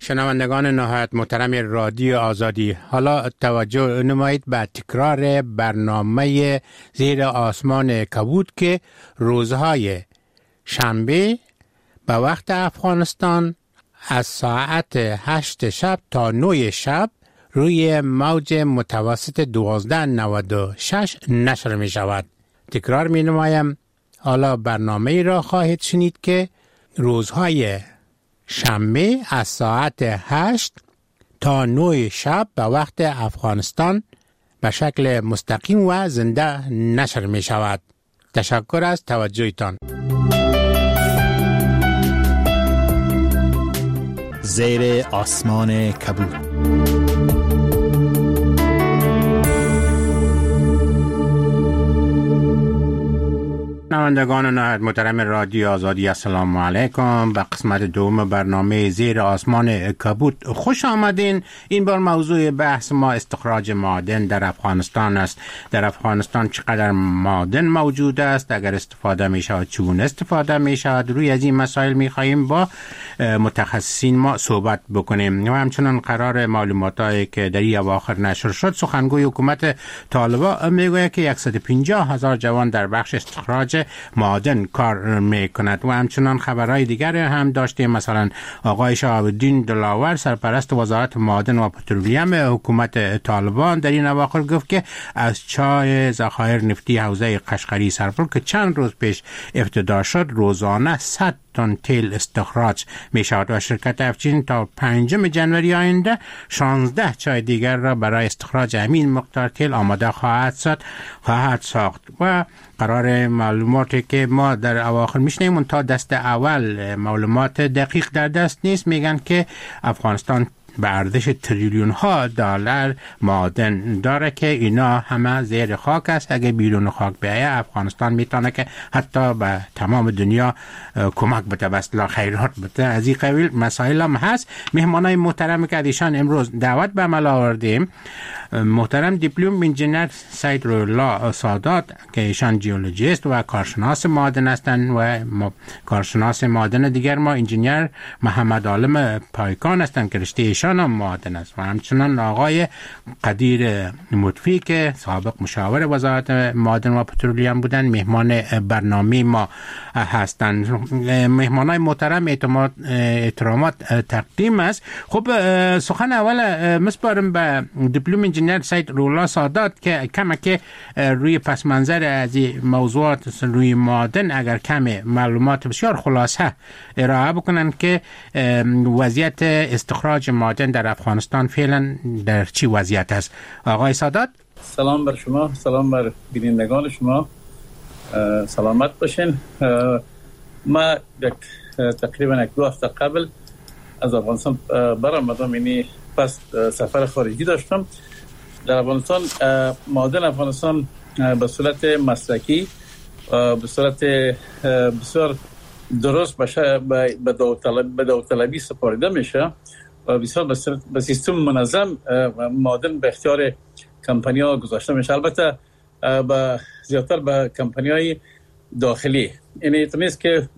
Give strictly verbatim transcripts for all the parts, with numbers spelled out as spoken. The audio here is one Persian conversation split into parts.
شنوندگان نهایت محترم رادیو آزادی، حالا توجه نمایید به تکرار برنامه زیر آسمان کبود که روزهای شنبه به وقت افغانستان از ساعت هشت شب تا نه شب روی موج متوسط دوازده نود و شش نشر می شود. تکرار می نمایم. حالا برنامه را خواهید شنید که روزهای شنبه از ساعت هشت تا نه شب به وقت افغانستان به شکل مستقیم و زنده نشر می شود. تشکر از توجهتان. زیر آسمان کبود. شنوندگان نهایت محترم رادیو آزادی، السلام علیکم. به قسمت دوم برنامه زیر آسمان کبود خوش آمدین. این بار موضوع بحث ما استخراج معادن در افغانستان است. در افغانستان چقدر معادن موجود است، اگر استفاده می شود چگونه استفاده می شود، روی از این مسائل می خواهیم با متخصصین ما صحبت بکنیم. و همچنان قرار معلوماتی که در این اواخر نشر شد، سخنگوی حکومت طالبان میگوید که صد و پنجاه هزار جوان در بخش استخراج معادن کار میکند. و همچنان خبرهای دیگر هم داشتیم، مثلا آقای شهاب الدین دلاور سرپرست وزارت معادن و پترولیم حکومت طالبان در این اواخر گفت که از چای ذخایر نفتی حوزه قشقری سرپل که چند روز پیش افتتاح شد روزانه صد تن تیل استخراج می شود و شرکت افچین تا پنجم جنوری آینده شانزده چای دیگر را برای استخراج همین مقدار تیل آماده خواهد ساخت خواهد ساخت و قرار معلوماتی که ما در اواخر میشنیم تا دست اول معلومات دقیق در دست نیست، میگن که افغانستان به ارزش تریلیون ها دلار معادن داره که اینا همه زیر خاک است. اگه بیرون خاک بیایه افغانستان میتونه که حتی به تمام دنیا کمک بده، بس لا خیرات بده. از این قبیل مسائل هم هست. مهمانای محترم که ایشان امروز دعوت به عمل آوردیم، محترم دیپلم انجینر سید رولا سادات که ایشان جیولوژیست و کارشناس معادن هستند و کارشناس معادن دیگر ما انجینر محمد عالم پایکان هستند که رشته ایشان هم معادن است، و همچنان آقای قدیر مطفی که سابق مشاور وزارت معادن و پترولیم بودند مهمان برنامه ما هستند. مهمانای محترم اعتماد احترامات تقدیم است. خب سخن اول مسپارم به دیپلم انجینر سید رولا سادات که کمک روی پس منظر از موضوعات روی معادن اگر کم معلومات بسیار خلاصه ارائه بکنن که وضعیت استخراج معادن در افغانستان فعلا در چی وضعیت است. آقای سادات، سلام بر شما، سلام بر بینندگان شما، سلامت باشین. ما تقریبا یک دو هفته قبل از افغانستان برآمدم، یعنی پس سفر خارجی داشتم. در افغانستان معادن افغانستان به صورت مسلکی به صورت بسیار درست به داوطلبی سپارده میشه و بسیار به سیستم منظم معادن به اختیار کمپانی ها گذاشته میشه. البته به زیادتر به کمپانی های داخلی، یعنی تمیز که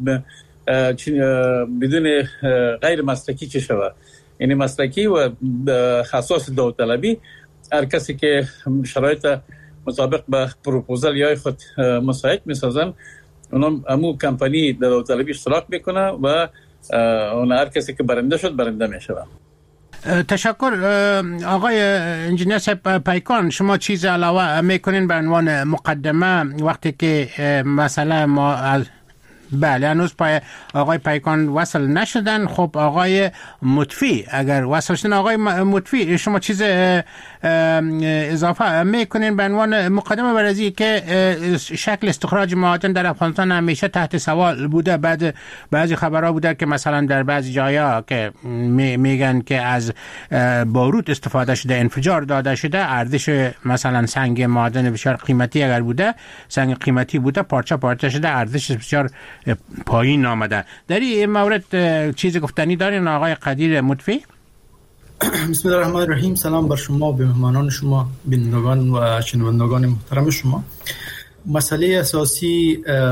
بدون غیر مسلکی چه شود، یعنی مسلکی و خصاص داوطلبی هر کسی که شرایط مطابق به پروپوزال یا خود مساعد میسازن اونم همون کمپانی در داوطلبی اشتراک میکنه و اون هر کسی که برنده شد برنده میشه. تشکر. آقای انجینر صاحب پیکان، شما چیز علاوه میکنین به عنوان مقدمه وقتی که مثلا ما از بله هنوز پای آقای پیکان وصل نشدن؟ خب آقای مطفی اگر وصل شدن، آقای مطفی شما چیز اضافه میکنین به عنوان مقدمه برای که شکل استخراج معادن در افغانستان همیشه تحت سوال بوده؟ بعد بعضی خبرها بوده که مثلا در بعضی جایا که میگن که از باروت استفاده شده، انفجار داده شده، ارزش مثلا سنگ معادن بسیار قیمتی اگر بوده، سنگ قیمتی بوده، پارچه پارچه شده، ارزش بسیار پایین آمده. در این مورد چیزی گفتنی دارین آقای قدیر مطفی؟ بسم الله الرحمن الرحیم. سلام بر شما، به مهمانان شما، بینندگان و شنوندگان محترم شما. مسئله اساسی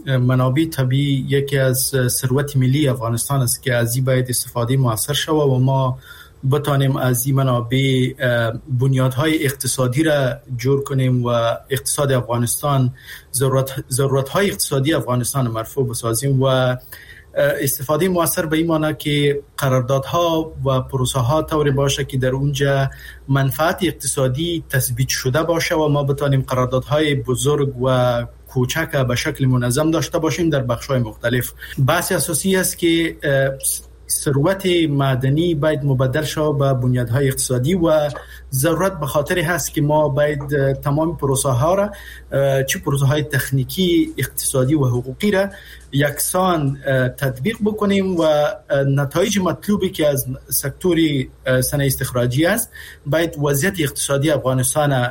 منابع طبیعی یکی از ثروت ملی افغانستان است که از این باید استفاده موثر شود و ما بتانیم از این منابع بنیادهای اقتصادی را جور کنیم و اقتصاد افغانستان ضرورت ضرورت‌های اقتصادی افغانستان مرفوع بسازیم و استفاده موثر به این معنی که قراردادها و پروسه ها طوری باشه که در اونجا منفعت اقتصادی تثبیت شده باشه و ما بتانیم قراردادهای بزرگ و کوچک به شکل منظم داشته باشیم در بخش‌های مختلف. بحث اساسی است که ثروت معدنی باید مبدل شود به بنیادهای اقتصادی و ضرورت به خاطر هست که ما باید تمام پروسه ها را، چه پروسه های تکنیکی، اقتصادی و حقوقی را یکسان تطبیق بکنیم و نتایج مطلوبی که از سکتور صنایع استخراجی است باید وضعیت اقتصادی افغانستان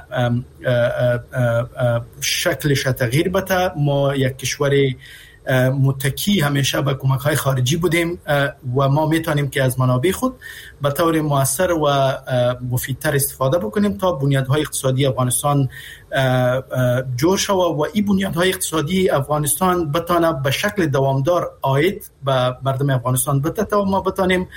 شکلش تغییر بده. ما یک کشور متکی همیشه به کمک‌های خارجی بودیم و ما میتونیم که از منابع خود به طور مؤثر و مفیدتر استفاده بکنیم تا بنیادهای اقتصادی افغانستان جور شود و این بنیادهای اقتصادی افغانستان بتونه به شکل دوامدار عاید به مردم افغانستان بده تا ما بتونیم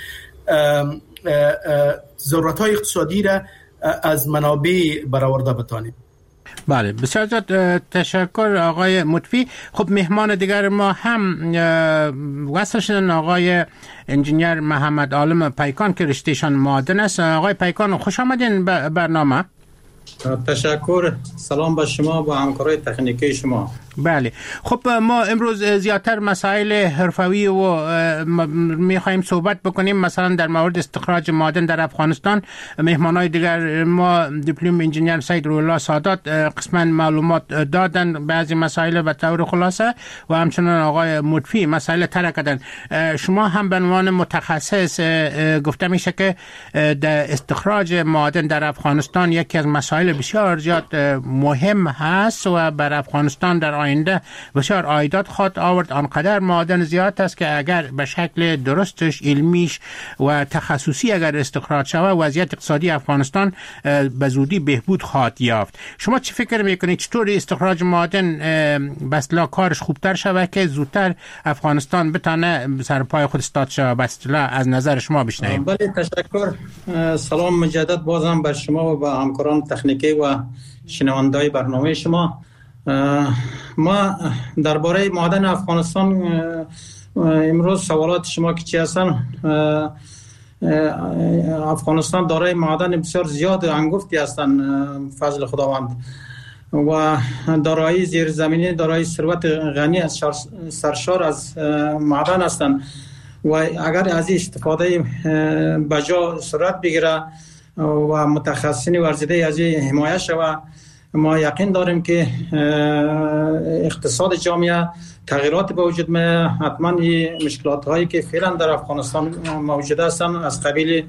ضرورت‌های اقتصادی را از منابع برآورده بتانیم. بله، بسیار زیاد تشکر آقای مطفی. خب مهمان دیگر ما هم وصل شدن آقای انجینیر محمد عالم پیکان که رشتهشان معادن است. آقای پیکان خوش آمدین به برنامه. تشکر. سلام به شما و همکارای تکنیکی شما. بله، خب ما امروز زیادتر مسائل حرفوی و میخوایم صحبت بکنیم، مثلا در مورد استخراج معادن در افغانستان. مهمانای دیگر ما دیپلم انجینیر سید روح‌الله سادات قسما معلومات دادن بعضی مسائل به طور خلاصه و همچنان آقای مطفی مسائل طرح کردن. شما هم به عنوان متخصص گفته میشه که در استخراج معادن در افغانستان یکی از مسائل بسیار زیاد مهم هست و بر افغانستان در آینده بسیار عایدات خواهد آورد. آنقدر معادن زیاد است که اگر به شکل درستش، علمیش و تخصصی اگر استخراج شود وضعیت اقتصادی افغانستان به زودی بهبود خواهد یافت. شما چی فکر میکنید چطور استخراج معادن بسلا کارش خوبتر شود که زودتر افغانستان بتونه سر پای خود استاد شود؟ بسلا از نظر شما بشنویم. بله، تشکر. سلام مجدد بازم بر شما و همکاران تکنیکی و شنونده‌های برنامه شما. ما درباره معادن افغانستان امروز سوالات شما که چی هستن، افغانستان دارای معادن بسیار زیاد و انگفتی هستند فضل خداوند و دارایی زیرزمینی، دارایی ثروت غنی از سرشار از معادن هستند و اگر از استفاده بجا صورت بگیره و متخصصین ورزیده از حمایت شود، ما یقین داریم که اقتصاد جامعه تغییرات به وجود میاد. حتما این مشکلات هایی که فعلا در افغانستان موجود هستند از قبیل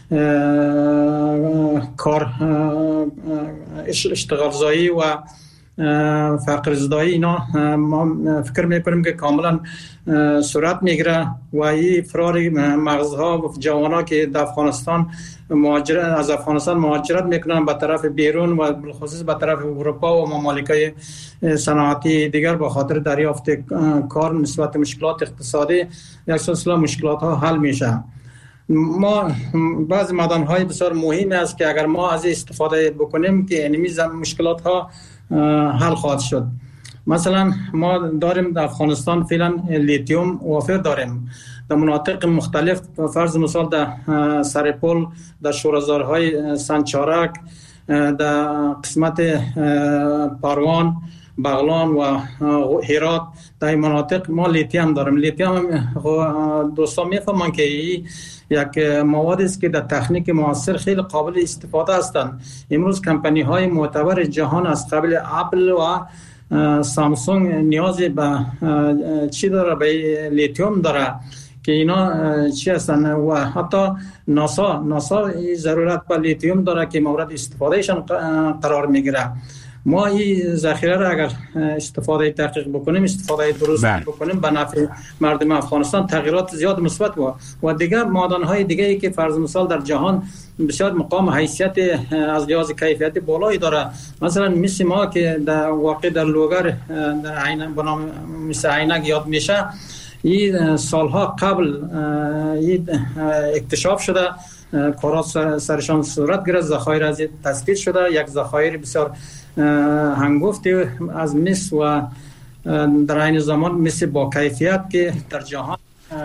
کار اشتغال زایی و فقر زدایی، اینا ما فکر میکنیم که کاملا صورت میگیره و این فرار مغزها و جوانها که در افغانستان مهاجرت از افغانستان مهاجرت میکنن به طرف بیرون و بالخصوص به طرف اروپا و ممالک‌های صنعتی دیگر با خاطر دریافت کار نسبت مشکلات اقتصادی یک سلسله مشکلات ها حل میشه. ما بعض معدن‌های بسیار مهم است که اگر ما از استفاده بکنیم که اینمی مشکلات ها حل خواهد شد. مثلا ما داریم در افغانستان فعلا لیتیوم وافر داریم در مناطق مختلف، فرض مثال در سرپل، در شورزارهای سنچارک، در قسمت پروان، بغلان و هرات، در این مناطق ما لیتیوم داریم. لیتیوم دوستان میفهمن که این یک مواد است که در تکنیک معاصر خیلی قابل استفاده هستند. امروز کمپانی های معتبر جهان از قبل اپل و سامسونگ نیاز به چی داره؟ به لیتیوم داره که اینا چی هستن و حتی ناسا ناسا ضرورت به لیتیوم داره که مورد استفادهشان قرار میگیره ما این ذخیره را اگر استفاده دقیق بکنیم، استفاده درست بله. بکنیم، به نفع مردم افغانستان تغییرات زیاد مثبت و و دیگه معدن‌های دیگه ای که فرض مثال در جهان بسیار مقام حیثیت از لحاظ کیفیت بالایی داره، مثلا مثل ما که در واقع در لوگر در عینک به نام مثل عینک یاد میشه، این سالها قبل این اکتشاف شده، کارات سرشان صورت گرفت، ذخایر از تثبیت شده، یک ذخایر بسیار هنگفتی از مس و در این زمان مس با کیفیت که در جهان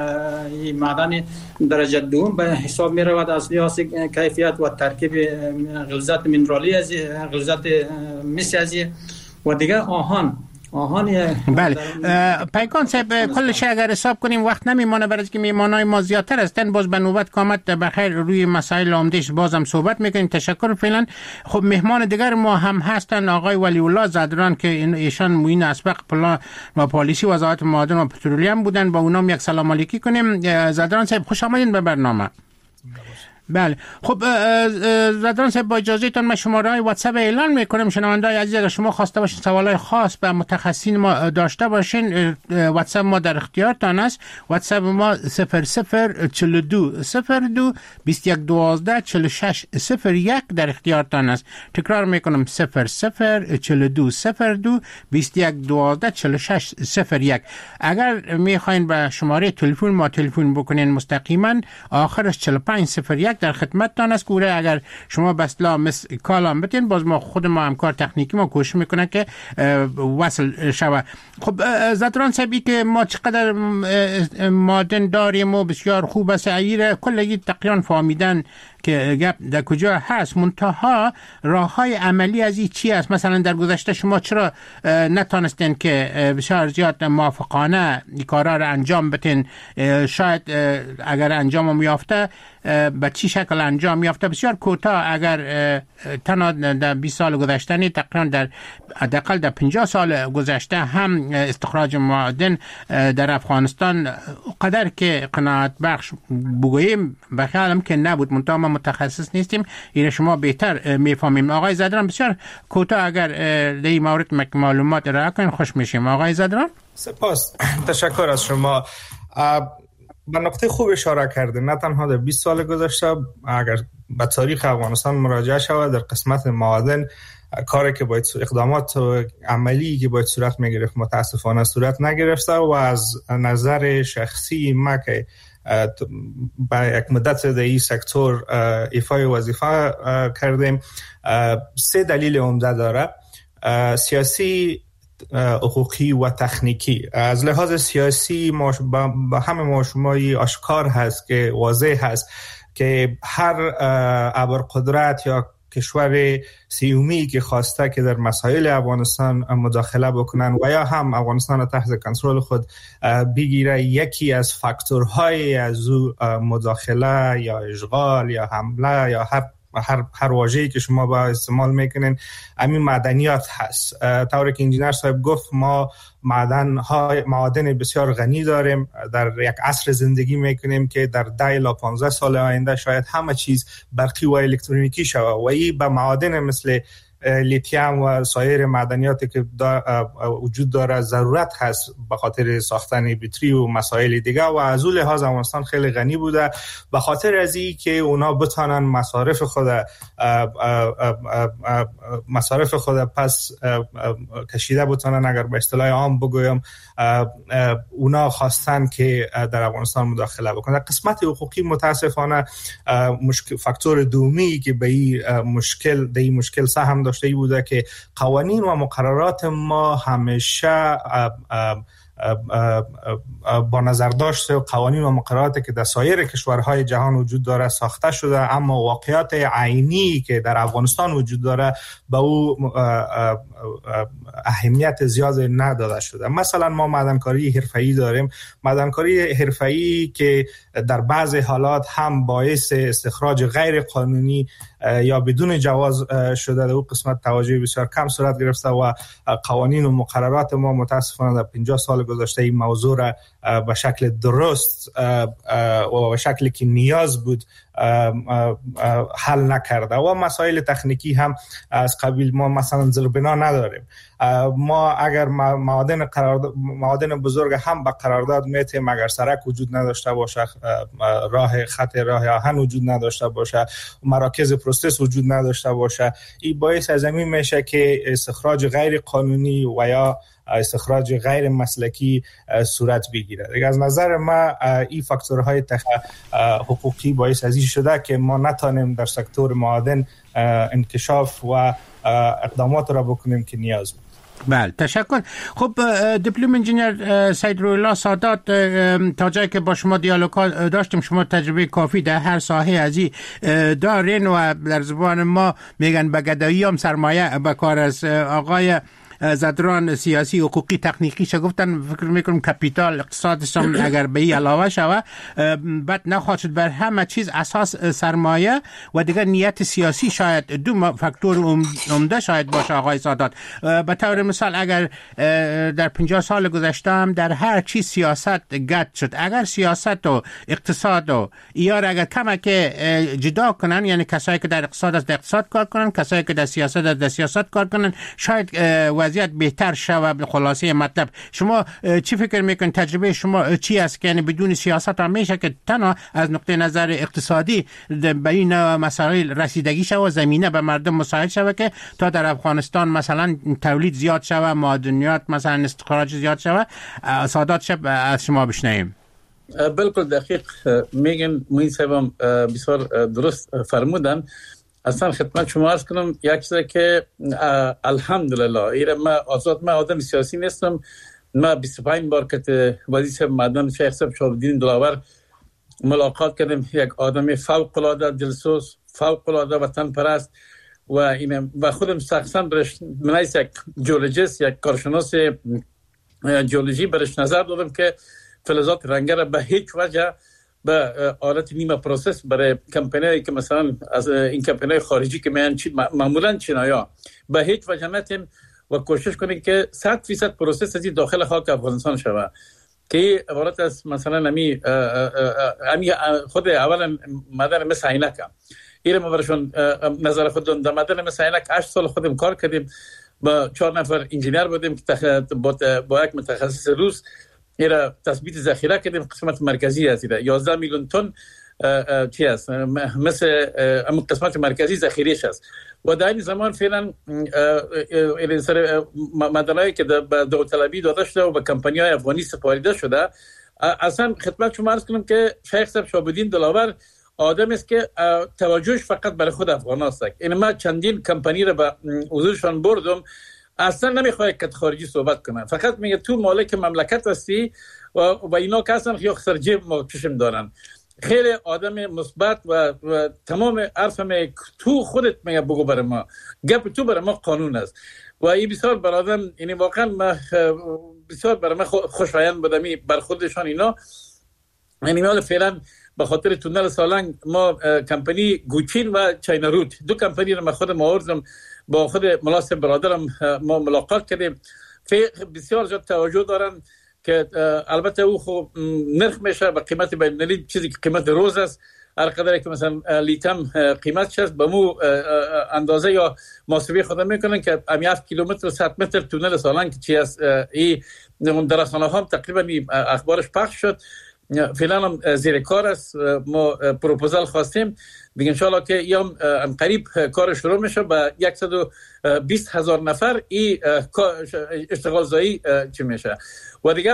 این معدن درجه دوم به حساب می رود از لحاظ کیفیت و ترکیب غلظت منرالی از غلظت مس از و دیگه آهن آهان. بله پیکان صاحب کلش اگر حساب کنیم وقت نمیمانه، برای که میمانای ما زیادتر هستن. باز به نوبت کامت بخیر روی مسائل عمدهش بازم صحبت میکنیم. تشکر. فعلا خب مهمان دیگر ما هم هستن آقای ولی الله زدران که ایشان معین اسبق پلان و پالیسی وزارت معادن و پترولیم بودن، با اونام یک سلام علیکی کنیم. زدران صاحب خوش آمدین به برنامه. بله خب زدران صاحب با اجازهتون من شماره های واتساپ اعلان میکنم. شنونده‌های عزیز اگر شما خواسته باشین سوالای خاص به متخصصین ما داشته باشین، واتساپ ما در اختیارتان است. واتساپ ما صفر صفر چهل و دو صفر دو بیست و یک دوازده چهل و شش صفر یک در اختیارتان است. تکرار میکنم صفر صفر چهل و دو صفر دو بیست و یک دوازده چهل و شش صفر یک. اگر میخواین به شماره تلفن ما تلفن بکنین مستقیما، آخرش چهل و پنج صفر یک در خدمتتان است. کوره اگر شما به اصطلاح مس کالام بتین، باز ما خود ما همکار تکنیکی ما کوشش میکنه که وصل شود. خب زدران صاحبی که ما چقدر معدن داریم و بسیار خوب است، ایره کلگی تقریبا فهمیدن که گپ در کجا هست، منتها راه های عملی از این چی است؟ مثلا در گذشته شما چرا نتانستین که بسیار زیاد موافقانه این کارا را انجام بتین؟ شاید اگر انجام میافته به چی شکل انجام میافته؟ بسیار کوتاه اگر تنها در بیست سال گذشته نه، تقریبا در حداقل در پنجاه سال گذشته هم استخراج معادن در افغانستان قدر که قناعت بخش بگوییم به خیالم که نبود، منتها ما متخصص نیستیم، این شما بهتر میفهمیم. آقای زدران بسیار کوتاه اگر در این مورد معلومات ارائه کنین خوش میشیم. آقای زدران سپاس، تشکر از شما. به نقطه خوب اشاره کرده، نه تنها در بیست سال گذشته، اگر به تاریخ افغانستان مراجعه شود در قسمت معادن، کاری که باید اقدامات عملی که باید صورت میگرفت متاسفانه صورت نگرفته و از نظر شخصی ما که با یک مدت در این سکتور ایفای وظیفه کردیم، سه دلیل عمده داره: سیاسی، حقوقی و تکنیکی. از لحاظ سیاسی با همه ما شما آشکار هست که واضح هست که هر ابرقدرت یا کشور سیومی که خواسته که در مسائل افغانستان مداخله بکنن و یا هم افغانستان را تحت کنترل خود بگیره، یکی از فاکتورهای از او مداخله یا اشغال یا حمله یا هر هر هر واژه‌ای که شما با استعمال میکنین همین معدنیات هست. طوری که انجینر صاحب گفت ما معدن های معادن بسیار غنی داریم، در یک عصر زندگی میکنیم که در ده الی پانزده سال آینده شاید همه چیز برقی و الکترونیکی شود و این به معادن مثل لیتیم و سایر معدنیاتی که وجود داره ضرورت هست به خاطر ساختن بطری و مسائل دیگه و از اون لحاظ افغانستان خیلی غنی بوده، به خاطر از این که اونا بتونن مصارف خود مصارف خود پس کشیده بتونن، اگر به اصطلاح عام بگویم اونا خواستن که در افغانستان مداخله بکنن. قسمت حقوقی متاسفانه مشکل فاکتور دومی که به این مشکل به این مشکل سهم داشته ای بوده که قوانین و مقررات ما همیشه اب اب با نظر داشته و قوانین و مقرراتی که در سایر کشورهای جهان وجود داره ساخته شده، اما واقعیت عینی که در افغانستان وجود داره به او اهمیت زیاد نداده شده. مثلا ما معدنکاری حرفه‌ای داریم، معدنکاری حرفه‌ای که در بعض حالات هم باعث استخراج غیر قانونی یا بدون جواز شده، در اون قسمت توجه بسیار کم صورت گرفته و قوانین و مقررات ما متاسفانه در پنجاه سال گذشته این موضوع را به شکل درست و به شکلی که نیاز بود حل نکرده و مسائل تکنیکی هم از قبیل ما مثلا زیربنا نداریم. ما اگر معادن قرارداد معادن بزرگ هم به قرارداد میتیم، اگر سرک وجود نداشته باشه، راه خط راه آهن وجود نداشته باشه، مراکز پروسس وجود نداشته باشه، این باعث از این میشه که استخراج غیر قانونی و یا استخراج غیر مسلکی صورت بگیره. دیگه از نظر ما این فاکتورهای تخ... حقوقی باعث از این شده که ما نتانیم در سکتور معادن انکشاف و اقدامات را بکنیم که نیاز بود. بله، تشکر. خب دیپلم انجینیر سید روح‌الله سادات، تا جایی که با شما دیالوگ داشتیم شما تجربه کافی در هر ساحه ازی دارین و در زبان ما میگن به گدایی هم سرمایه به کار است. آقای زدران سیاسی حقوقی تکنیکی شا گفتن فکر میکنم کپیتال اقتصادش هم اگر به این علاوه شوه بعد نخواهد شد. بر همه چیز اساس سرمایه و دیگر نیت سیاسی شاید دو فاکتور عمده شاید باشه. آقای سادات، به طور مثال اگر در پنجاه سال گذشته هم در هر چیز سیاست گد شد، اگر سیاست و اقتصاد و ایار اگر کمک جدا کنن، یعنی کسایی که در اقتصاد از در اقتصاد کار کنن، کسایی که در سیاست از در سیاست کار کنن، شاید وضعیت بهتر شود. به خلاصه مطلب شما چی فکر میکنید؟ تجربه شما چی است که یعنی بدون سیاست هم میشه که تنها از نقطه نظر اقتصادی به این مسائل رسیدگی شود و زمینه به مردم مساعد شود که تا در افغانستان مثلا تولید زیاد شود، معدنیات مثلا استخراج زیاد شود؟ سادات شب از شما بشنویم. بالکل دقیق میگن، موین صاحبم بسیار درست فرمودن. اصلا خدمت شما عرض کنم یک چیزی که الحمدلله ایره ما آزاد، ما آدم سیاسی نیستم. ما بیست و پنج بار که وزیر صاحب معدن شیخ صاحب شهاب الدین دلاور ملاقات کردم. یک آدم فوق العاده دلسوز، فوق العاده وطن پرست و این و خودم شخصا برش من یک جیولوژیست، یک کارشناس جیولوژی برش نظر دادم که فلزات رنگه را به هیچ وجه به آلت نیمه پروسس برای کمپانیایی که مثلا از این کمپانیای خارجی که میان معمولا چینایا به هیچ وجه نتیم و کوشش کنیم که صد درصد پروسس از داخل خاک افغانستان شود که عبارت از مثلا امی امی خود اولا معدن مثل عینک ایره ما برشون نظر خود در معدن مثل عینک هشت سال خودم کار کردیم. با چهار نفر انجینیر بودیم که با یک متخصص روس ایره تثبیت ذخیره کردیم. قسمت مرکزی از ایره یازده میلیون تن چی است مثل اما قسمت مرکزی ذخیرهش است و در این زمان فعلا این سر معدنایی که به داوطلبی داده شده و به کمپانی‌های افغانی سپارده شده. اصلا خدمت شما عرض کنم که شیخ صاحب شهاب الدین دلاور آدم است که توجهش فقط برای خود افغان است. این ما چندین کمپانی رو به حضورشان بردم، اصلا نمیخواد که خارجی صحبت کنن، فقط میگه تو مالک مملکت هستی و, و اینا که اصلا خیلی خسر جیب ما چشم دارن. خیلی آدم مثبت و, و تمام حرف میگه تو خودت میگه بگو برای ما، گپ تو برای ما قانون است و این بسیار برادم یعنی واقعا ما بسیار برای ما خوشایند بودمی بر خودشان اینا. یعنی حالا فعلا به خاطر تونل سالنگ ما کمپانی گوچین و چاینا روت دو کمپانی رو ما خودم آوردم با خود ملاصب برادرم ما ملاقات کردیم. بسیار زیاد توجه دارن که البته او خب نرخ میشه به قیمت بین‌المللی، چیزی که قیمت روز است. هر قدری که مثلا لیتم قیمتش است به مو اندازه یا محاسبه خود میکنن که هفت کیلومتر صد متر تونل سالنگ چی است. این در رسانه‌ها هم تقریبا اخبارش پخش شد. فعلا هم زیر کار است. ما پروپوزال خواستیم دیگه انشالله که یام قریب کار شروع میشه با صد و بیست هزار نفر این اشتغال زایی چی میشه و دیگه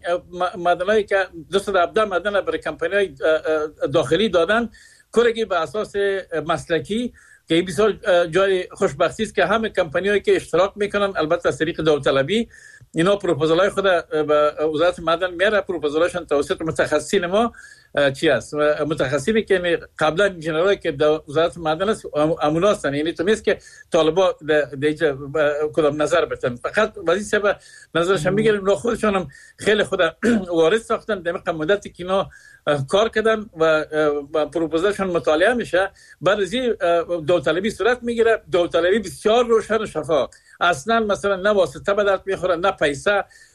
معدنایی که دوست هفده معدن برای کمپانی‌های داخلی دادن کارگی به اساس مسلکی که این بسیار جای خوشبختی است که همه کمپانی‌هایی که اشتراک میکنن البته از طریق داوطلبی اینا پروپوزالای خود به وزارت معدن میاره. پروپوزالاشون توسط متخصصین ما چی است؟ متخصصینی که قبلا انجینرایی که در وزارت معدن است امونا هستن، یعنی تو نیست که طالبا دیگه کدام نظر بتن، فقط وظیفه به نظرشون میگیرن و خودشون هم خیلی خود وارد ساختن در مدتی که اینا کار کردن و پروپوزالشون مطالعه میشه. بعد از این داوطلبی صورت میگیره. داوطلبی بسیار روشن و شفاف، اصلا مثلا نه واسطه به درد میخوره نه پیسه.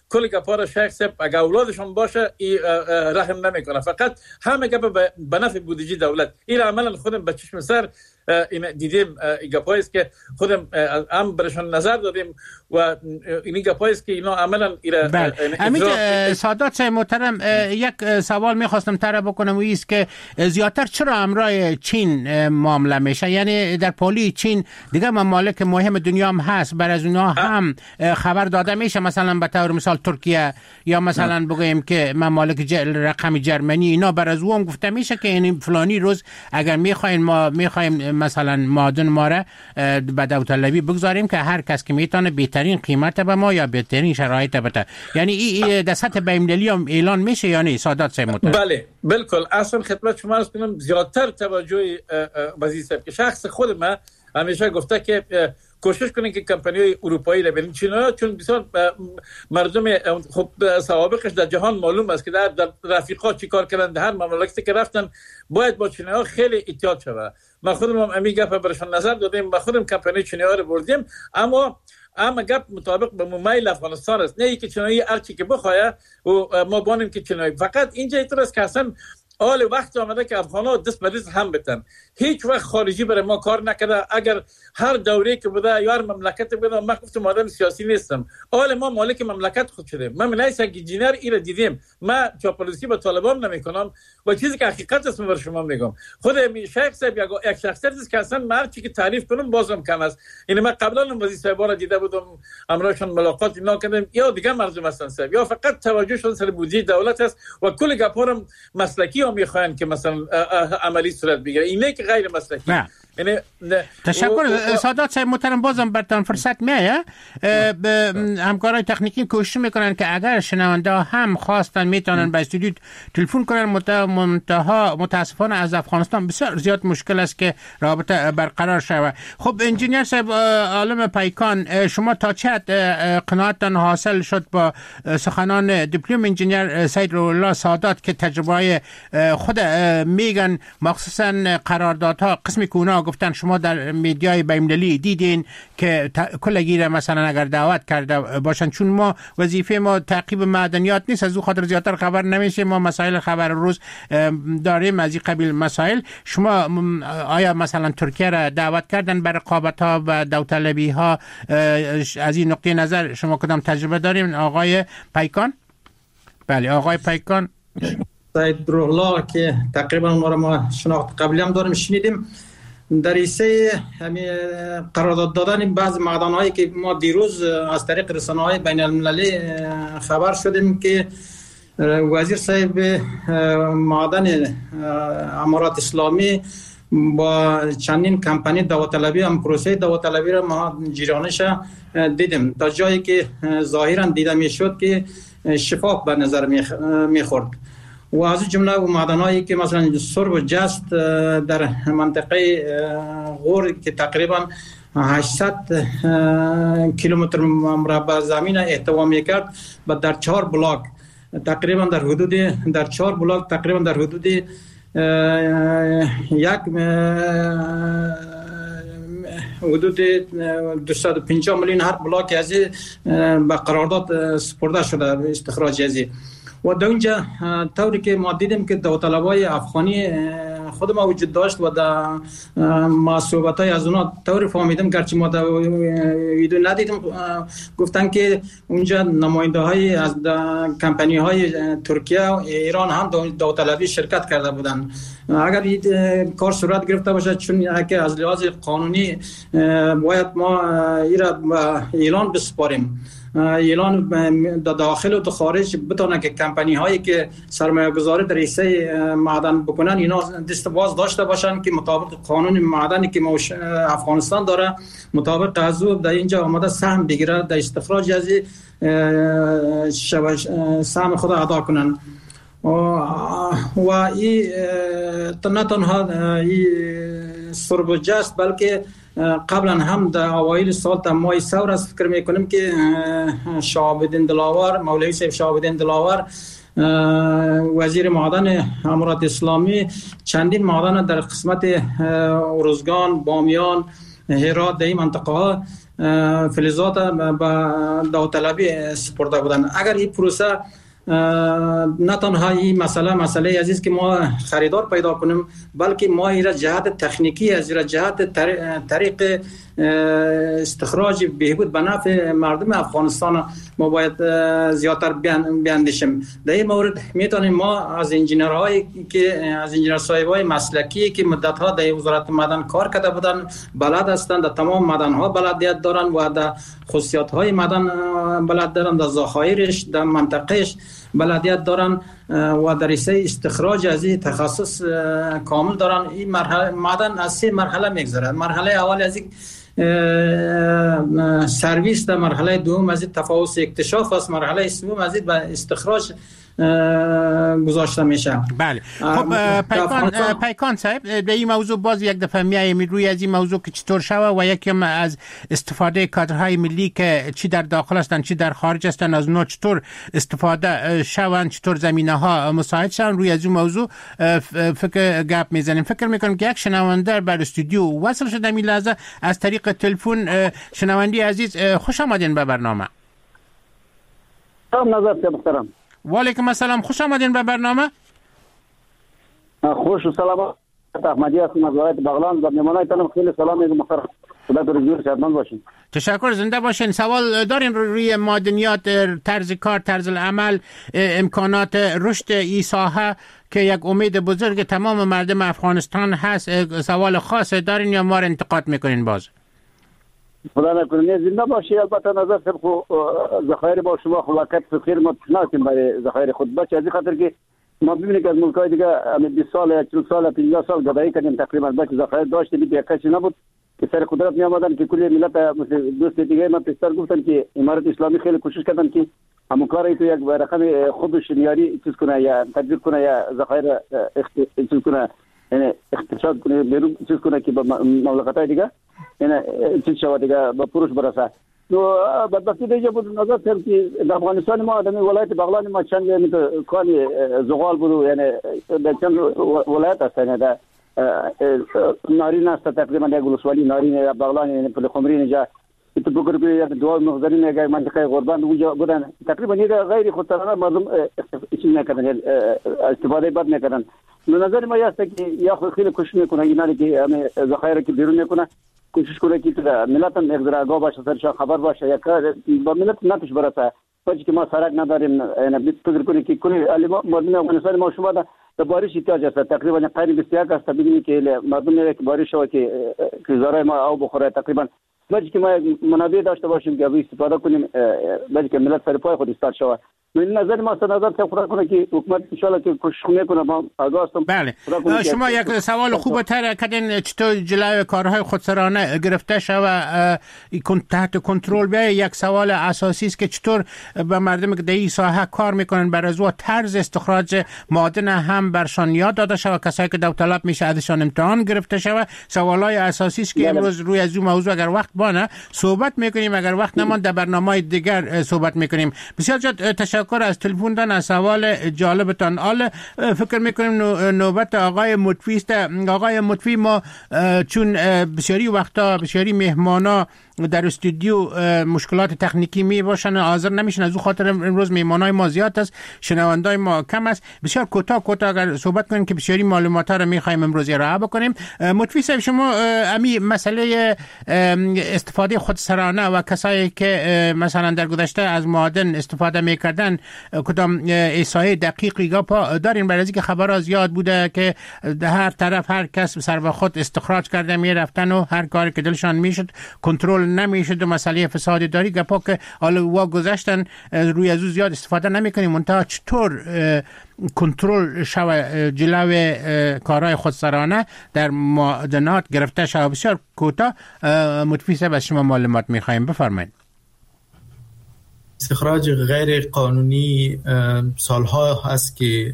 کل گپا را شیخ صاحب اگه اولادشون باشه ای رحم نمیکنه، فقط همه گپ به نفع بودجه دولت. این عملا خودم به چشم سر این دیدیم، این گپایی است که خودم هم برشون نظر دادیم و این گپایی است که اینا عملا بله. امید سادات صاحب محترم، یک سوال میخواستم طرح بکنم و است که زیادتر چرا همراه چین معامله میشه؟ یعنی در پالی چین دیگه ممالک مهم دنیا هم هست، بر از اونها هم خبر داده میشه، مثلا به طور مثال ترکیه یا مثلا بگویم که ممالک جل رقم جرمنی، اینا بر از اون گفته میشه که این فلانی روز اگر میخواین ما میخوایم مثلا معادن ما را به داوطلبی بگذاریم که هر کس که میتونه بهترین قیمت به ما یا بهترین شرایط بده، یعنی این در سطح بین‌المللی هم اعلان میشه یا نه سادات صاحب محترم؟ بله بالکل. اصلا خدمت شما عرض کنم زیادتر توجه وزیر صاحب که شخص خود ما همیشه گفته که کوشش کنین که کمپانی‌های اروپایی را ببینید، چین‌ها چون بسیار مردم خب سوابقش در جهان معلوم است که در, در رفیقا چی کار کردن، در هر مملکتی که رفتن باید با چینی‌ها خیلی احتیاط شود. ما خودم هم همین گپ برشون نظر دادیم، ما خودم کمپانی چینی‌ها رو بردیم، اما اما گپ مطابق به میل افغانستان است، نه اینکه چینی هر چی که بخواد و ما بانیم که چینی. فقط اینجا اینطور است که اصلا حال وقت آمده که افغان‌ها دست به دست هم بتن. هیچ وقت خارجی برای ما کار نکرده. اگر هر دوره که بوده یا هر مملکت بوده، من گفتم آدم سیاسی نیستم، حال ما مالک مملکت خود شده. من منایس انجینیر ایره دیدیم، ما چاپلوسی با طالبان نمیکنم و چیزی که حقیقت است بر شما میگم. خود شیخ صاحب یک شخصیت است که اصلا من چی که تعریف کنم بازم کم است. یعنی من قبلا وزیر صاحب را دیده بودم، امروزشون ملاقات اینا کردم، یا دیگه مردم هستن صاحب، یا فقط توجهشون سر بودجه دولت است و کل گپارم مسلکی هم میخواین که مثلا عملی صورت بگیره، اینه که غیر مسلکی. یعنی تشکر سادات صاحب محترم، بازم برتان فرصت میایه. همکارای تکنیکی کوشش میکنن که اگر شنونده هم خواستن میتونن به استودیو تلفن کنن، منتها متاسفانه از افغانستان بسیار زیاد مشکل است که رابطه برقرار شود. خب انجینیر صاحب عالم پیکان، شما تا چه حد قناعتتان حاصل شد با سخنان دیپلم انجینیر سید روح‌الله سادات که تجربه خود میگن، مخصوصا قراردادها قسمی که اونا گفتن شما در میدیای بین‌المللی دیدین که کلگی را مثلا اگر دعوت کرده باشن، چون ما وظیفه ما تعقیب معدنیات نیست، از او خاطر زیادتر خبر نمیشه، ما مسائل خبر روز داریم از این قبیل مسائل. شما آیا مثلا ترکیه را دعوت کردن بر رقابت ها و داوطلبی ها؟ از این نقطه نظر شما کدام تجربه داریم آقای پیکان؟ بله آقای پیکان. سید روح‌الله که تقریبا ما را ما شناخت قبلی هم داریم، شنیدیم در ایسه همین قرارداد دادن بعض معدن‌هایی که ما دیروز از طریق رسانه‌های بین المللی خبر شدیم که وزیر صاحب معدن امارات اسلامی با چندین کمپانی داوطلبی هم پروسه داوطلبی را ما جریانش دیدیم، تا جایی که ظاهرا دیده میشد که شفاف به نظر میخورد و از جمله و معدن‌هایی که مثلا سرب و جست در منطقه غور که تقریبا هشتصد کیلومتر مربع زمین احتوا میکرد و در چهار بلاک تقریبا در حدود در چهار بلاک تقریبا در حدود یک حدود دویست و پنجاه میلیون هر بلاک از به قرارداد سپرده شده استخراج ازی. و در اینجا طوری که ما دیدیم که داوطلبای افغانی خود ما وجود داشت و در محصوبات های از اونا طوری فهمیدم، گرچه ما در ویدیو ندیدیم، گفتن که اونجا نماینده های از کمپانی های ترکیه و ایران هم داوطلبی شرکت کرده بودن. اگر این کار صورت گرفته باشه، چون که از لحاظ قانونی باید ما ایرا اعلان بسپاریم، اعلان در داخل و در خارج بتونه که کمپانی هایی که سرمایه گذاری در حیصه معدن بکنن اینا دست باز داشته باشن که مطابق قانون معدنی که افغانستان داره مطابق از او در اینجا آمده سهم بگیره، در استخراج از سهم خود ادا کنن. و این نه تنها این سرب و جست بلکه قبلا هم در اوایل سال تا ماه سور است فکر میکنیم که شهاب الدین دلاور، مولوی صاحب شهاب الدین دلاور وزیر معدن امارات اسلامی چندین معدن در قسمت ارزگان، بامیان، هرات در این منطقه ها فلزات به داوطلبی سپرده بودند. اگر این پروسه نه تنها این مسئله مسئله عزیز که ما خریدار پیدا کنیم، بلکه ما این جهت تکنیکی از این جهت طریق استخراج بهبود به نفع مردم افغانستان ما باید زیادتر بیاندیشیم. در این مورد میتونیم ما از انجینرهایی که از انجینر صاحبای مسلکی که مدت‌ها در وزارت معدن کار کرده بودن، بلد هستند، در تمام معدن‌ها بلدیت دارن و در خصوصیات‌های معدن بلد دارن، در ذخایرش، در منطقهش بلدیت دارن و در رشته استخراج از این تخصص کامل دارن. این مرحله معدن از سه مرحله میگذره. مرحله اول از این سرویس، در مرحله دوم از این تفاوض اکتشاف است، مرحله سوم از این به استخراج گذاشته میشه. بله. خب پیکان پیکان صاحب، در این موضوع باز یک دفعه میایم روی از این موضوع که چطور شوه و یکم از استفاده کادرهای ملی که چی در داخل هستند چی در خارج هستند از اونها چطور استفاده شوند، چطور زمینه ها مساعد شوند، روی از این موضوع فکر گپ میزنیم. فکر میکنم که یک شنونده بر استودیو وصل شده این لحظه از طریق تلفن. شنوندی عزیز خوش آمدین به برنامه. سلام نظر محترم. و علیکم السلام، خوش آمدین به برنامه. خوش و سلامت. احمدی هستم از ولایت بغلان و مهمانایتان خیلی سلام میگم محترم. خدا در جور شادمان باشین. تشکر، زنده باشین. سوال دارین روی معدنیات، طرز کار، طرز العمل، امکانات رشد این ساحه که یک امید بزرگ تمام مردم افغانستان هست. سوال خاص دارین یا ما رو انتقاد میکنین باز؟ خدا نکنه زنده باشی. البته نظر سب ذخایر با شما خلاقیت فکر ما تناسیم برای ذخایر خود باشه، از این خاطر که ما ببینیم که از ملک‌های دیگه بیست سال چهل سال پنجاه سال گدایی کردیم تقریبا، باشه ذخایر داشت دید یک کسی نبود که سر قدرت می آمدن که کلی ملت دوست دیگه ما پیشتر گفتن که امارت اسلامی خیلی کوشش کردن که همون کاری تو یک رقم خودش نیاری چیز کنه یا تدبیر کنه یا ذخایر چیز کنه، یعنی اقتصاد کنه بیرون چیز کنه که با مملکت‌های دیگه یعنی چیز شود دیگه با پروش برسه. تو بدبختی دیگه بود نظر سر که در افغانستان ما در ولایت بغلان ما چند یعنی کانی زغال بود، یعنی در چند ولایت هست، یعنی در نارین است تقریبا یک ولسوالی نارین بغلان، یعنی پل خمرین جا تو بگیر که یک دو مخزرین یک منطقه قربان اونجا بودن تقریبا یه غیر خودسرانه مردم چیز نکردن، استفاده بد نکردن. نظر ما است که یا خیلی کوشش میکنه اینا که همه ذخایر که بیرون میکنه کوشش کنه که ملت هم یک ذره آگاه باشه، سرش خبر باشه، یک با ملت نتوش برسه. وقتی که ما سرک نداریم، یعنی فکر کنید که کلی مردم افغانستان ما شما در بارش احتیاج است، تقریبا قریب بیست یک است. ببینید که مردم میگه که بارش شو که گزارای ما او بخوره تقریبا. وقتی که ما منابع داشته باشیم که از استفاده کنیم، وقتی که ملت سر پای خود ایستاد شود. من نظر ما است نظر تفکر کنه که حکومت ان شاء الله که کوشش میکنه. ما آگاه هستم. بله. شما یک سوال خوب تر کردین چطور جلوی کارهای خودسرانه گرفته شود تحت کنترل بیاید. یک سوال اساسی است که چطور به مردم که در این ساحه کار میکنن بر از طرز استخراج معادن هم برشان یاد داده شود، کسایی که داوطلب میشه ازشان امتحان گرفته شود. سوالای اساسی است که امروز روی از این موضوع اگر وقت بانه صحبت میکنیم، اگر وقت نمان در برنامه‌های دیگر صحبت میکنیم. بسیار تشکر از تلفن دادن، از سوال جالبتان. آل فکر میکنیم نوبت آقای مطفی است. آقای مطفی، ما چون بسیاری وقتا بسیاری مهمانا در استودیو مشکلات تکنیکی می باشن حاضر نمیشن، از اون خاطر امروز مهمانای ما زیاد است، شنوندای ما کم است. بسیار کوتاه کوتاه اگر صحبت کنیم که بسیاری معلومات را میخوایم امروز ارائه بکنیم. مطفی صاحب، شما امی مسئله استفاده خودسرانه و کسایی که مثلا در گذشته از معادن استفاده میکردن کدام احصایه دقیقی گپا دارین؟ برای اینکه خبرها زیاد بوده که هر طرف هر کس سر به خود استخراج کرده میرفتن و هر کاری که دلشان میشد کنترل نمیشد و مسئله فساد داری گپا که حالا وا گذاشتن روی از زیاد استفاده نمیکنیم. منتها چطور کنترل شوه جلوی کارهای خودسرانه در معادنات گرفته شوه؟ بسیار کوتاه مطفی صاحب از شما معلومات میخوایم، بفرمایید. استخراج غیر قانونی سالها هست که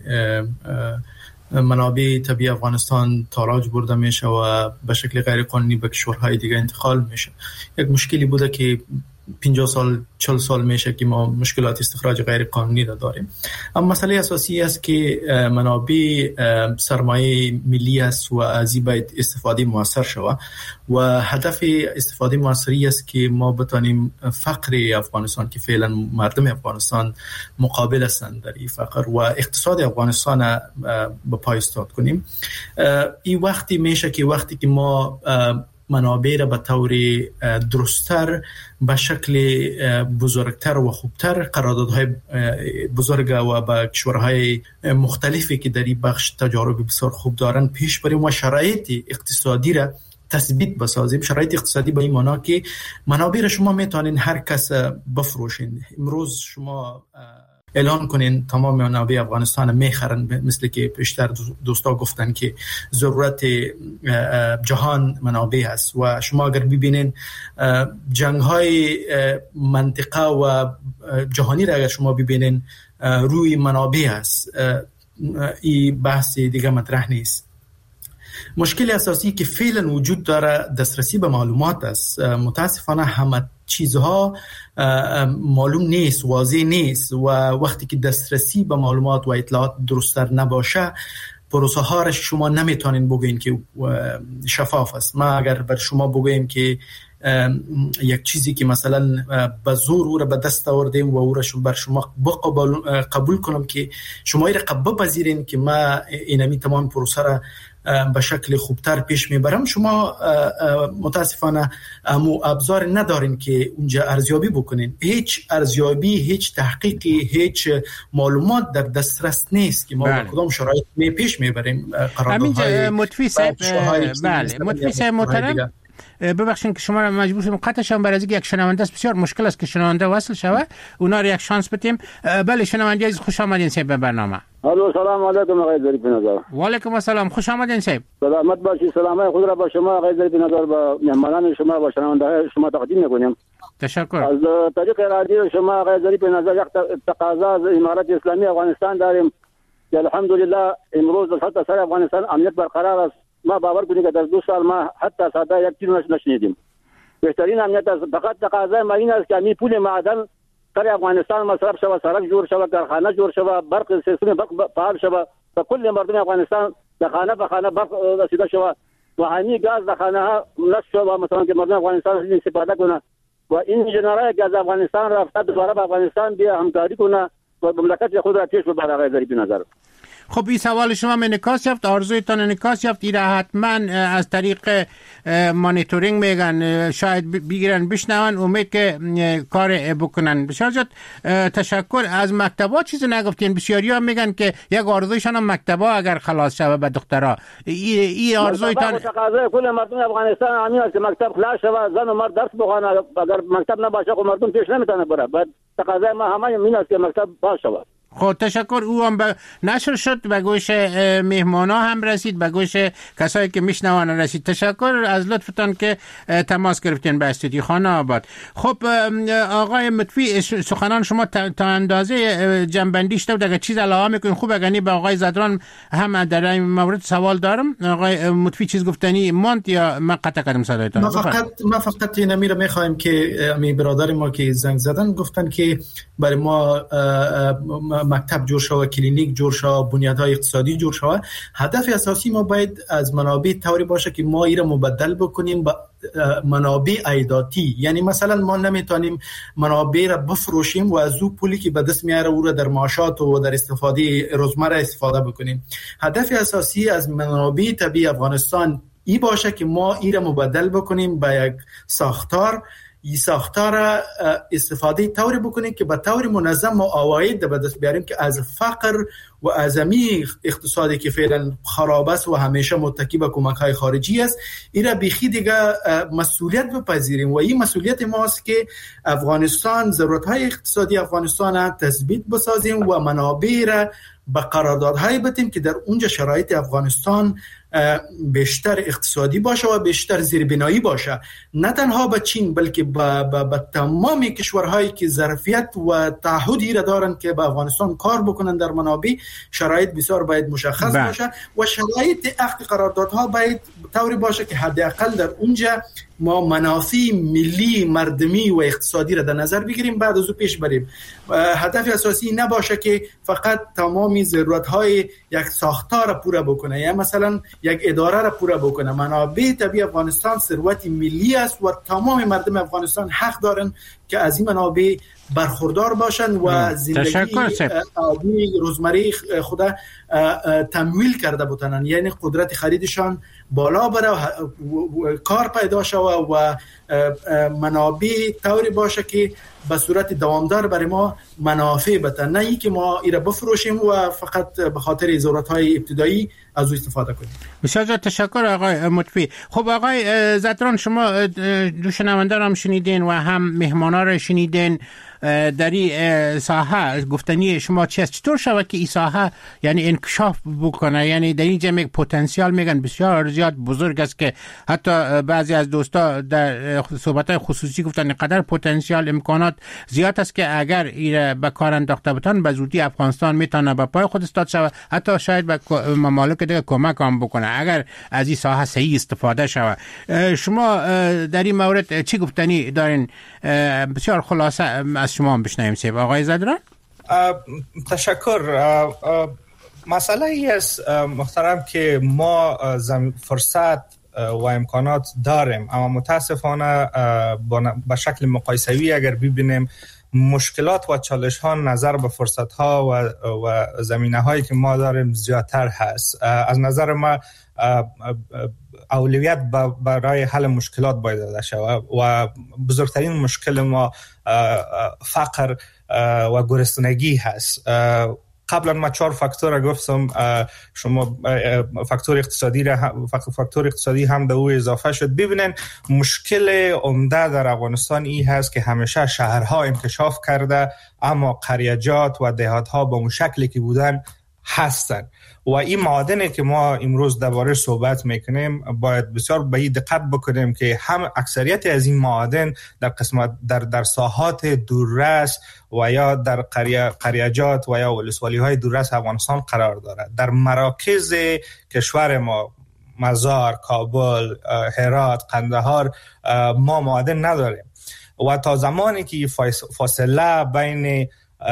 منابع طبیعی افغانستان تاراج برده میشه و به شکل غیر قانونی به کشورهای دیگه انتقال میشه. یک مشکلی بوده که پنجاه سال چهل سال میشه که ما مشکلات استخراج غیر قانونی را داریم. اما مسئله اساسی است که منابع سرمایه ملی است و از این باید استفاده موثر شود و هدف استفاده موثری است که ما بتانیم فقر افغانستان که فعلا مردم افغانستان مقابل هستند در این فقر و اقتصاد افغانستان به پای استاد کنیم. این وقتی میشه که وقتی که ما منابع را به طور درست‌تر به شکل بزرگتر و خوبتر قراردادهای بزرگ و با کشورهای مختلفی که در این بخش تجارب بسیار خوب دارن پیش بریم و شرایط اقتصادی را تثبیت بسازیم. شرایط اقتصادی به این معنا که منابع را شما میتونین هر کس بفروشین. امروز شما اعلان کنین تمام منابع افغانستان میخرن، مثل که پیشتر دوستا گفتن که ضرورت جهان منابع است و شما اگر ببینین جنگ های منطقه و جهانی را اگر شما ببینین روی منابع است، این بحث دیگه مطرح نیست. مشکل اساسی که فعلا وجود داره دسترسی به معلومات است. متاسفانه همه چیزها معلوم نیست، واضح نیست و وقتی که دسترسی به معلومات و اطلاعات درست‌تر نباشه پروسه ها را شما نمیتونین بگین که شفاف است. ما اگر بر شما بگویم که یک چیزی که مثلا به زور او را به دست آوردیم و او را بر شما قبول کنم که شما را قبول بپذیرین که ما اینمی تمام پروسه را به شکل خوبتر پیش میبرم، شما متاسفانه امو ابزار ندارین که اونجا ارزیابی بکنین. هیچ ارزیابی، هیچ تحقیقی، هیچ معلومات در دسترس نیست که ما به کدام شرایط می پیش میبریم قراردادهای. متفی صاحب بله متفی صاحب محترم، ببخشید که شما را مجبور شدم قطع شدم برای اینکه یک شنونده است. بسیار مشکل است که شنونده وصل شود، اونا را یک شانس بدیم. بله شنونده عزیز خوش آمدین صاحب به برنامه. الو سلام علیکم آقای ظریف نظر. و علیکم السلام، خوش آمدین صاحب. سلامت باشید. سلام خود را با شما آقای ظریف نظر با مهمانان شما با شنونده شما تقدیم می‌کنیم. تشکر. از طریق رادیو شما آقای ظریف نظر یک تقاضا از امارت اسلامی افغانستان داریم که الحمدلله امروز در سطح سر افغانستان امنیت برقرار است. ما باور کنید که در دو سال ما حتی ساده یک چیز نشنیدیم. بهترین امنیت است. فقط تقاضای ما این است که می پول معدن در افغانستان مصرف شود، سرک جور شود، کارخانه جور شود، برق سیستم برق فعال شود و کل مردم افغانستان در خانه به خانه برق رسیده شود و همین گاز در خانه ها نصب شود، مثلا که مردم افغانستان استفاده کنه و این انجینرهای گاز افغانستان رفته دوباره به افغانستان بیا همکاری کنه و مملکت خود را پیش ببره. آقای ظریف نظر خب این سوال شما انعکاس یافت، آرزویتان انعکاس یافت. این حتما از طریق مانیتورینگ میگن، شاید بگیرن بشنون، امید که کار بکنن. بسیار زیاد تشکر. از مکتبا چیز نگفتین؟ بسیاری ها میگن که یک آرزویشان هم مکتبا اگر خلاص شود به دخترها. این آرزویتان تقاضای کل مردم افغانستان همین است که مکتب خلاص شود، زن و مرد درس بخوانند. اگر مکتب نباشه خب مردم پیش نمیتونه بره. بعد تقاضای ما همین این است که مکتب باز شود. خب تشکر. او هم به نشر شد، به گوش مهمانا هم رسید، به گوش کسایی که میشنوان رسید. تشکر از لطفتان که تماس گرفتین به استودیو خانه آباد. خب آقای متفی، سخنان شما تا اندازه جنبندی شد، اگر چیز علاوه میکنین خوب. اگر به آقای زدران هم در این مورد سوال دارم. آقای متفی چیز گفتنی ماند یا من قطع کردم صدایتان؟ ما فقط ما فقط این امیر میخوایم که می برادر ما که زنگ زدن گفتن که برای ما مکتب جور شود، کلینیک جور شود، بنیادهای اقتصادی جور شود. هدف اساسی ما باید از منابع طوری باشه که ما این را مبدل بکنیم به منابع عایداتی. یعنی مثلا ما نمیتونیم منابع را بفروشیم و از او پولی که به دست میاره او را در معاشات و در استفاده روزمره استفاده بکنیم. هدف اساسی از منابع طبیعی افغانستان ای باشه که ما این را مبدل بکنیم به یک ساختار، این ساختار استفاده طوری بکنیم که به طور منظم و عواید به دست بیاریم که از فقر و از امی اقتصادی که فعلا خراب است و همیشه متکی به کمک‌های خارجی است، این را بیخی دیگه مسئولیت بپذیریم و این مسئولیت ماست که افغانستان ضرورت‌های اقتصادی افغانستان را تثبیت بسازیم و منابع را به قراردادهای بتیم که در اونجا شرایط افغانستان بیشتر اقتصادی باشه و بیشتر زیربنایی باشه، نه تنها به چین بلکه به, به, به تمام کشورهایی که ظرفیت و تعهدی را دارن که به افغانستان کار بکنن در منابع. شرایط بسیار باید مشخص باشه و شرایط عقد قراردادها باید طوری باشه که حداقل در اونجا ما منافع ملی مردمی و اقتصادی را در نظر بگیریم، بعد از او پیش بریم. هدف اساسی نباشه که فقط تمامی ضرورت‌های یک ساختار را پوره بکنه یا مثلا یک اداره را پوره بکنه. منابع طبیعی افغانستان ثروت ملی است و تمام مردم افغانستان حق دارن که از این منابع برخوردار باشن و زندگی عادی روزمره خود تمویل کرده بتونن، یعنی قدرت خریدشان بالا بره و کار پیدا شود و منابع طوری باشه که به صورت دوامدار برای ما منافع بده، نه اینکه ما ایره بفروشیم و فقط به خاطر ضرورت‌های ابتدایی از او استفاده کنیم. بسیار تشکر آقای مطفی. خب آقای زدران، شما دو شنونده را هم شنیدین و هم مهمانا را شنیدین. در این ساحه گفتنی شما چی است؟ چطور شود که این ساحه یعنی انکشاف بکنه؟ یعنی در این جمع پتانسیل میگن بسیار زیاد بزرگ است که حتی بعضی از دوستا در صحبت‌های خصوصی گفتن قدر پتانسیل امکانات زیاد است که اگر این به کار انداخته بتن به زودی افغانستان میتونه به پای خود استاد شود، حتی شاید به ممالک دیگه کمک هم بکنه اگر از این ساحه صحیح استفاده شود. شما در این مورد چی گفتنی دارین؟ بسیار خلاصه از شما هم بشنویم سیب آقای زدران. تشکر. مسئله ای است محترم که ما فرصت و امکانات داریم، اما متاسفانه به شکل مقایسوی اگر ببینیم مشکلات و چالش ها نظر به فرصت ها و, و زمینه هایی که ما داریم زیادتر هست. از نظر ما اولویت برای حل مشکلات باید داده شود و بزرگترین مشکل ما فقر و گرسنگی هست. قبلا ما چهار فاکتور گفتم، شما فاکتور اقتصادی را فاکتور اقتصادی هم به او اضافه شد. ببینن مشکل عمده در افغانستان این هست که همیشه شهرها انکشاف کرده اما قریجات و دهات‌ها به اون شکلی که بودن هستن و این معادنی که ما امروز درباره صحبت میکنیم باید بسیار به این دقت بکنیم که هم اکثریت از این معادن در قسمت در در ساحات دوررس و یا در قریه قریجات و یا ولسوالی های دوررس افغانستان قرار دارد. در مراکز کشور ما مزار، کابل، هرات، قندهار ما معادن نداریم و تا زمانی که فاصله بین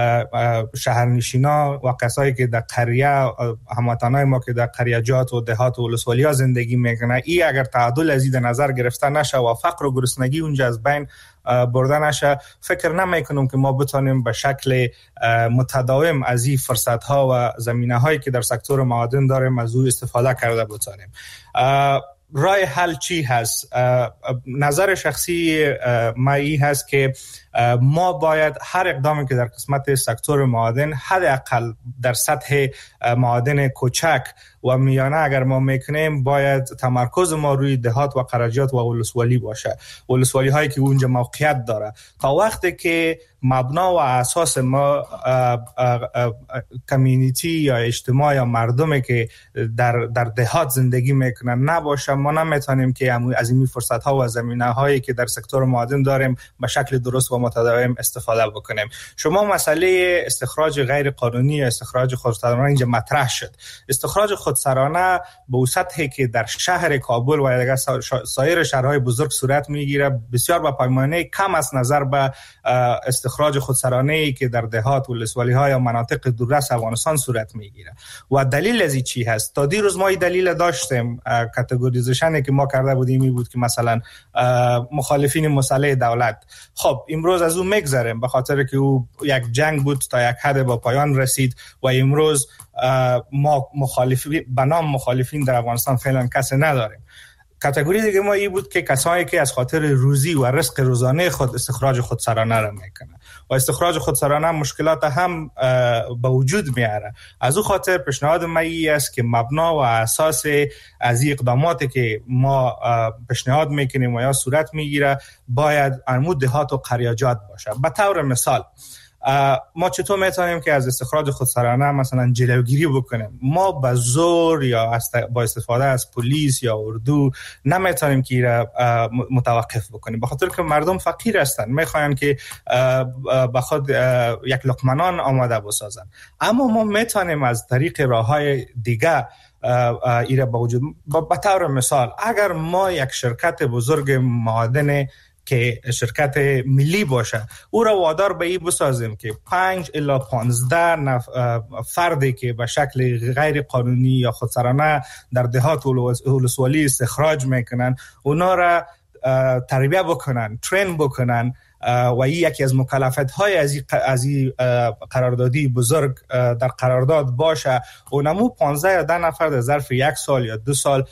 شهرنشینا و کسایی که در قریه هموطنای ما که در قریجات و دهات و ولسوالی ها زندگی میکنه، این اگر تعادل از این نظر گرفته نشه و فقر و گرسنگی اونجا از بین برده نشه، فکر نمیکنم که ما بتونیم به شکل متداوم از این فرصت ها و زمینه هایی که در سکتور معادن داریم از او استفاده کرده بتونیم. راه حل چی هست؟ نظر شخصی ما این هست که ما باید هر اقدامی که در قسمت سکتور معادن حداقل در سطح معادن کوچک و میانه اگر ما میکنیم باید تمرکز ما روی دهات و قریجات و ولسوالی باشه، ولسوالی هایی که اونجا موقعیت داره. تا وقتی که مبنا و اساس ما کمیونیتی یا اجتماع یا مردمی که در در دهات زندگی میکنن نباشه، ما نمیتونیم که از این فرصت ها و زمینه هایی که در سکتور معادن داریم به شکل درست و متداوم استفاده بکنیم. شما مسئله استخراج غیر قانونی یا استخراج خودسرانه اینجا مطرح شد. استخراج خودسرانه به سطحی که در شهر کابل و دیگر سایر شهرهای بزرگ صورت میگیره بسیار با پیمانه کم از نظر به استخراج خودسرانه‌ای که در دهات و ولسوالی‌ها یا مناطق دوررس افغانستان صورت میگیره. و دلیل از این چی هست؟ تا دیروز ما این دلیل داشتیم. کاتگوریزیشنی که ما کرده بودیم این بود که مثلا مخالفین مسلح دولت، خب امروز از اون میگذریم به خاطر که او یک جنگ بود تا یک حد با پایان رسید و امروز ما مخالفین به نام مخالفین در افغانستان فعلا کسی نداریم. کاتگوری دیگه ما این بود که کسایی که از خاطر روزی و رزق روزانه خود استخراج خودسرانه را میکنه و استخراج خودسرانه مشکلات هم به وجود میاره. از او خاطر پیشنهاد من این است که مبنا و اساس از این اقداماتی که ما پیشنهاد میکنیم و یا صورت میگیره باید عمود دهات و قریجات باشه. به طور مثال ما چطور میتونیم که از استخراج خودسرانه مثلا جلوگیری بکنیم؟ ما با زور یا با استفاده از پلیس یا اردو نمیتونیم که را متوقف بکنیم، به خاطر که مردم فقیر هستند، میخواین که به خود یک لقمه آماده بسازن. اما ما میتونیم از طریق راههای دیگه ایره با وجود. به طور مثال اگر ما یک شرکت بزرگ معادن که شرکت ملی باشه او را وادار به این بسازیم که پنج الی پانزده نف... فردی که به شکل غیر قانونی یا خودسرانه در دهات ولسوالی استخراج میکنن اونا را تربیه بکنن، ترین بکنن و این یکی از مکلفیت های از از قراردادی بزرگ در قرارداد باشه و نمو پانزده یا ده نفر در ظرف یک سال یا دو سال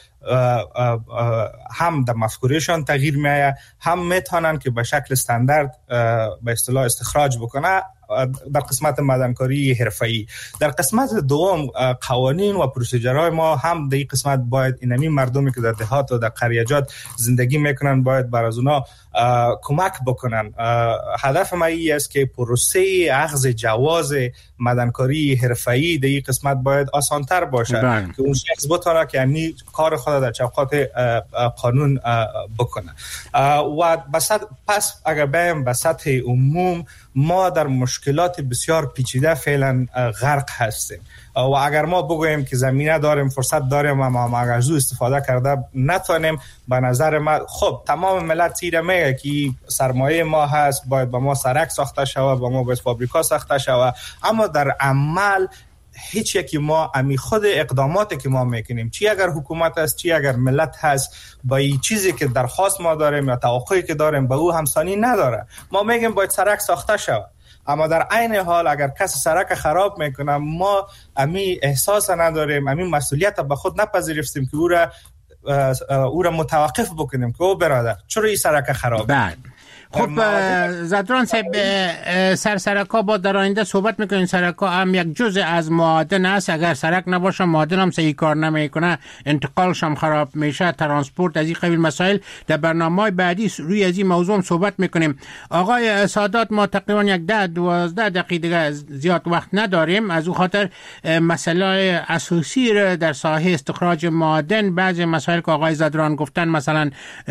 هم در مفکورشان تغییر میایه، هم میتونن که به شکل استاندارد به اصطلاح استخراج بکنه در قسمت معدنکاری حرفه‌ای. در قسمت دوم قوانین و پروسیجرهای ما هم در این قسمت باید اینمی مردمی که در دهات و در قریجات زندگی میکنن باید بر از اونا کمک بکنن. هدف ما این است که پروسه اخذ جواز معدنکاری حرفه‌ای در این قسمت باید آسان‌تر باشه بله. که اون شخص بتونه که یعنی کار خود در چوکات قانون بکنه. و بسط پس اگر بیم به سطح عموم ما در مشکلات بسیار پیچیده فعلا غرق هستیم و اگر ما بگوییم که زمینه داریم، فرصت داریم و ما از او استفاده کرده نتونیم، به نظر من خب تمام ملت تیره میگه که سرمایه ما هست، باید با ما سرک ساخته شود، با ما باید فابریکا ساخته شود، اما در عمل هیچ یکی ما امی خود اقداماتی که ما میکنیم، چی اگر حکومت است چی اگر ملت هست، با این چیزی که درخواست ما داریم یا توقعی که داریم با او همسانی نداره. ما میگیم باید سرک ساخته شود، اما در عین حال اگر کسی سرک خراب میکنه ما امی احساس نداریم، امی مسئولیت به خود نپذیرفتیم که او را او را متوقف بکنیم که او برادر چرا این سرک خراب بعد خب زدران صاحب سر سرکا با در آینده صحبت میکنین. سرکا هم یک جزء از معادن است، اگر سرک نباشه معادن هم صحیح کار نمیکنه، انتقالش هم خراب میشه، ترانسپورت، از این قبیل مسائل. در برنامه‌های بعدی روی از این موضوع صحبت میکنیم. آقای سادات ما تقریبا یک ده دوازده دقیقه زیاد وقت نداریم، از اون خاطر مسئله اساسی را در ساحه استخراج معادن، بعضی مسائل که آقای زدران گفتن مثلا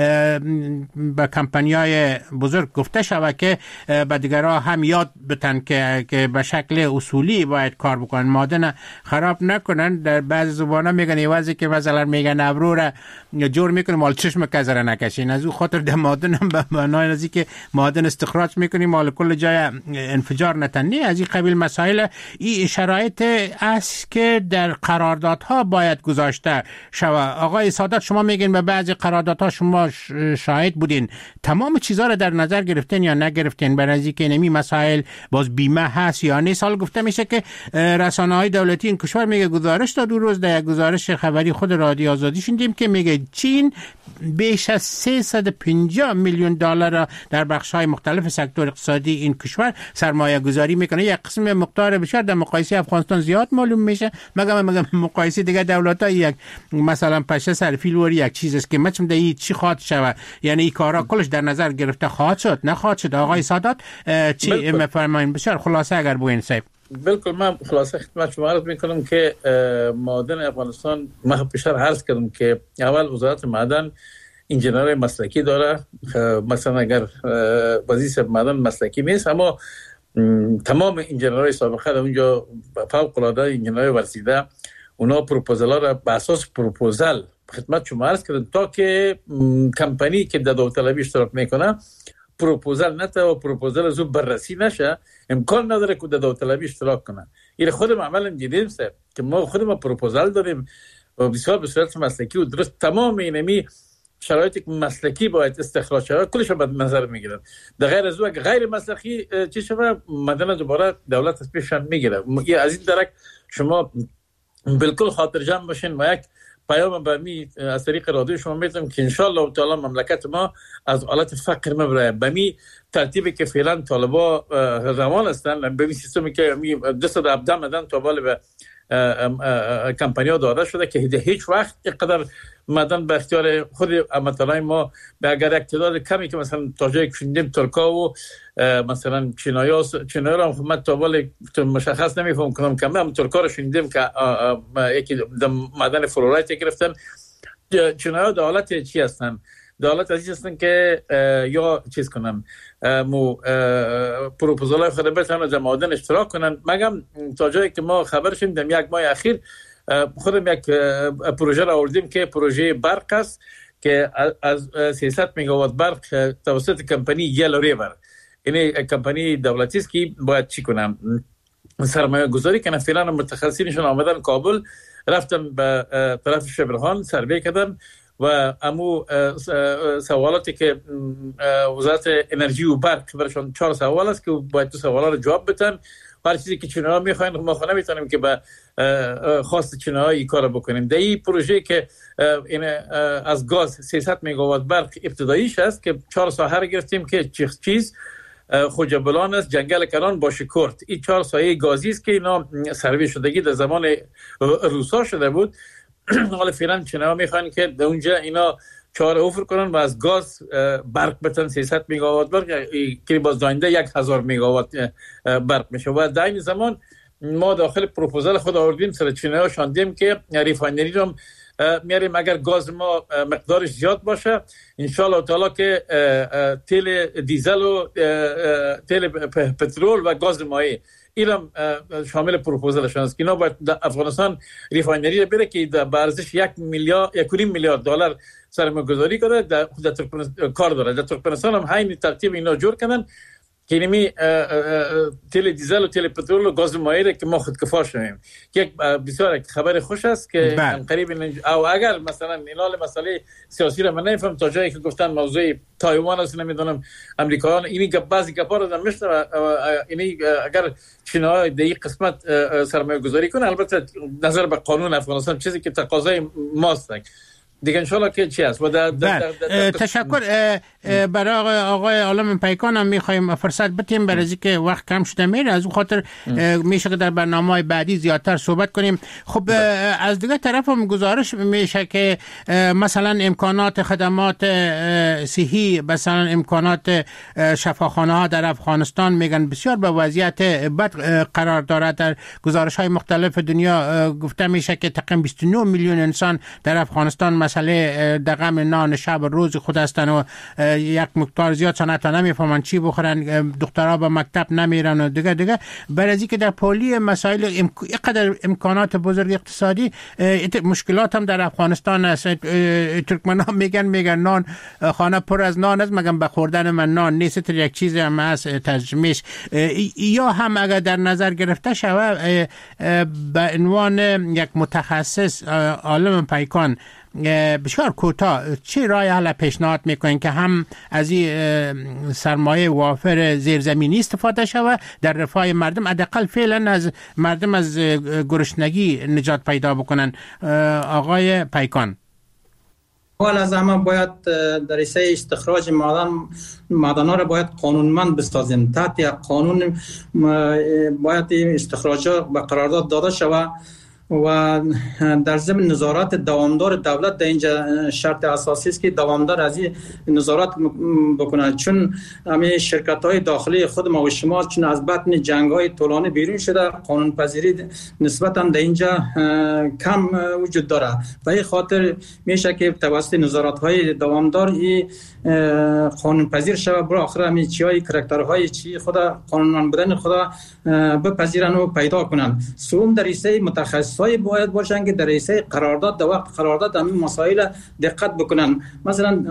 به کمپانی‌های بزرگ گفته شود که به دیگرها هم یاد بتن که که به شکل اصولی باید کار بکنن، معادن خراب نکنن. در بعض زبانا میگن ایوازی که مثلا میگن ابرو را جور میکنیم مال چشم کزره نکشین، از اون خاطر در معادن هم به معنای نزی که معادن استخراج میکنیم مال کل جای انفجار نتنی. از این قبیل مسائل این شرایط است که در قراردادها باید گذاشته شود. آقای سادات شما میگین به بعضی قراردادها شما شاهد بودین، تمام چیزا را در نظر گرفتین یا نگرفتین؟ برای که نمی مسائل باز بیمه هست یا نه؟ سال گفته میشه که رسانه‌های دولتی این کشور میگه گزارش داد، دو روز در یک گزارش خبری خود رادیو آزادی شنیدیم که میگه چین بیش از سیصد و پنجاه میلیون دلار در بخش‌های مختلف سکتور اقتصادی این کشور سرمایه گذاری میکنه. یک قسم مقدار بسیار در مقایسه افغانستان زیاد معلوم میشه، مگه مگه مقایسه دیگه دولت‌ها یک مثلا پشه سرفیلوری یک چیز است که مچم در چی خاط شود، یعنی این کارا کلش در نظر گرفته خواهد شد نخواهد شد. آقای سادات چی میفرمایید؟ بسیار خلاصه اگر بگین صاحب. بالکل من خلاصه خدمت شما عرض میکنم که معادن افغانستان ما پیشتر عرض کردم که اول وزارت معدن انجینرهای مسلکی داره، مثلا اگر وزیر معدن مسلکی نیست اما تمام انجینرهای سابقه در اونجا فوق العاده انجینرهای ورزیده، اونا پروپوزال ها را به اساس پروپوزال خدمت شما عرض کردم تا که کمپانی که در داوطلبی اشتراک میکنه پروپوزال نته و پروپوزال از اون بررسی نشه، امکان نداره که در داوطلبی اشتراک کنن. این خودم عملا دیدیم سه که ما خودم پروپوزال داریم و بسیار به صورت مسلکی و درست تمام اینمی شرایطی که مسلکی باید استخراج شود کلش به نظر میگیرن. در غیر از اون غیر مسلکی چی شود مدن دوباره دولت از پیششان میگیره. از این درک شما بالکل خاطر جمع باشین و یک پیام برمی از طریق رادیو شما میتونم که انشالله تعالی مملکت ما از حالت فقر مبره بمی ترتیبی که فعلا طالبا روان هستن، بمی سیستمی که دو صد و هفده مدن تا بالا به کمپانی‌ها داده شده که هیچ وقت اینقدر معدن به اختیار خود امتلای ما به اگر اقتدار کمی که مثلا تاجیک شوندیم ترکا و مثلا چینایا چینایا را حکومت تابال مشخص نمیفهم کنم کم هم ترکا را شوندیم که یکی معدن فلورایت گرفتن. چینایا در حالت چی هستن؟ در حالت ازی هستن که یا چیز کنن مو پروپوزال خود بتونن در معدن اشتراک کنن. مگم تا جایی که ما خبر شدیم در یک ماه اخیر خودم یک پروژه را آوردیم که پروژه برق است که از سیصد مگاوات برق توسط کمپانی یلو ریور، این کمپانی دولتی است که باید چی کنم سرمایه گذاری کنن. فعلا متخصصینشون آمدن کابل، رفتن به طرف شبرهان سروی کردن و امو سوالاتی که وزارت انرژی و برق برشان چهار سوال است که باید تو سوالا رو جواب بدن. هر چیزی که چیناها میخواین ما خود نمیتونیم که به خواست چیناها این کار بکنیم. در این پروژه که این از گاز سیصد مگاوات برق ابتداییش است که چهار ساحه رو گرفتیم که چیز خوجبلان است، جنگل کران، باشکورت. این چهار سایه گازی است که اینا سروی شدگی در زمان روسا شده بود. حالا فعلا چیناها میخوان که در اونجا اینا چهار اوفر کنن و از گاز برق بتن سیصد مگاوات برق که باز داینده یک هزار مگاوات برق میشه. و در این زمان ما داخل پروپوزال خود آوردیم سر چیناها شاندیم که ریفاینری رو میاریم اگر گاز ما مقدارش زیاد باشه انشالله تعالی که تیل دیزل و تیل پترول و گاز مایع ایران شامل پروپوزالشون است که اینا باید افغانستان ریفاینری بره که به ارزش یک میلیارد یک و نیم میلیارد دلار سرمایه‌گذاری کنه در کار داره. در ترکمنستان هم همین ترتیب اینا جور کردن که اینمی تیل دیزل و تیل پترول و گاز مایع که ما خودکفا شویم. یک بسیار خبر خوش است که قریب او اگر مثلا اینال مسئله سیاسی را من نمیفهم تا جایی که گفتن موضوع تایوان است نمیدونم امریکایان اینی بعضی گپا رو دارن میشنم اینی اگر چین‌ها در این قسمت سرمایه گذاری کنه البته نظر به قانون افغانستان چیزی که تقاضای ماست دیگه انشالله که چی است. و در در در در تشکر. برای آقای, آقای عالم پیکان هم میخوایم فرصت بدیم برای از اینکه وقت کم شده میره، از اون خاطر میشه که در برنامه‌های بعدی زیادتر صحبت کنیم. خب از دیگه طرف هم گزارش میشه که مثلا امکانات خدمات صحی، مثلا امکانات شفاخانه ها در افغانستان میگن بسیار به وضعیت بد قرار دارد. در گزارش های مختلف دنیا گفته میشه که تقریبا بیست و نه میلیون انسان در افغانستان مسئله دغم نان شب روز خود هستن و یک مقدار زیاد سنتا نمیفهمن چی بخورن، دخترها به مکتب نمیرن و دیگه دیگه. برای اینکه در پولی مسائل اینقدر امکانات بزرگ اقتصادی مشکلات هم در افغانستان است. ترکمنان میگن میگن نان خانه پر از نان است مگم به خوردن من نان نیست، یک چیز هم از ترجمهش. یا هم اگر در نظر گرفته شود به عنوان یک متخصص عالم پیکان بسیار کوتاه چه رای حل پیشنهاد میکنین که هم از این سرمایه وافر زیرزمینی استفاده شود در رفاه مردم، حداقل فعلا از مردم از گرسنگی نجات پیدا بکنن؟ آقای پیکان. اول از همه باید در حیث استخراج معدن معدن‌ها را باید قانونمند بسازیم. تحت یک قانون باید استخراجات به قرارداد داده شود و در ضمن نظارت دوامدار دولت در اینجا شرط اساسی است که دوامدار از این نظارت بکنه، چون همه شرکت‌های داخلی خود ما و شما چون از بطن جنگ‌های طولانی بیرون شده قانون پذیری نسبتاً در اینجا کم وجود داره و این خاطر میشه که توسط نظارت‌های دوامدار این قانون پذیر شود برای آخر همین چیای کاراکترهای چی خدا قانونمند بودن خدا بپذیرن و پیدا کنن. سوم در حیث متخصصای باید باشن که در حیث قرارداد در وقت قرارداد همین مسائل دقت بکنن. مثلا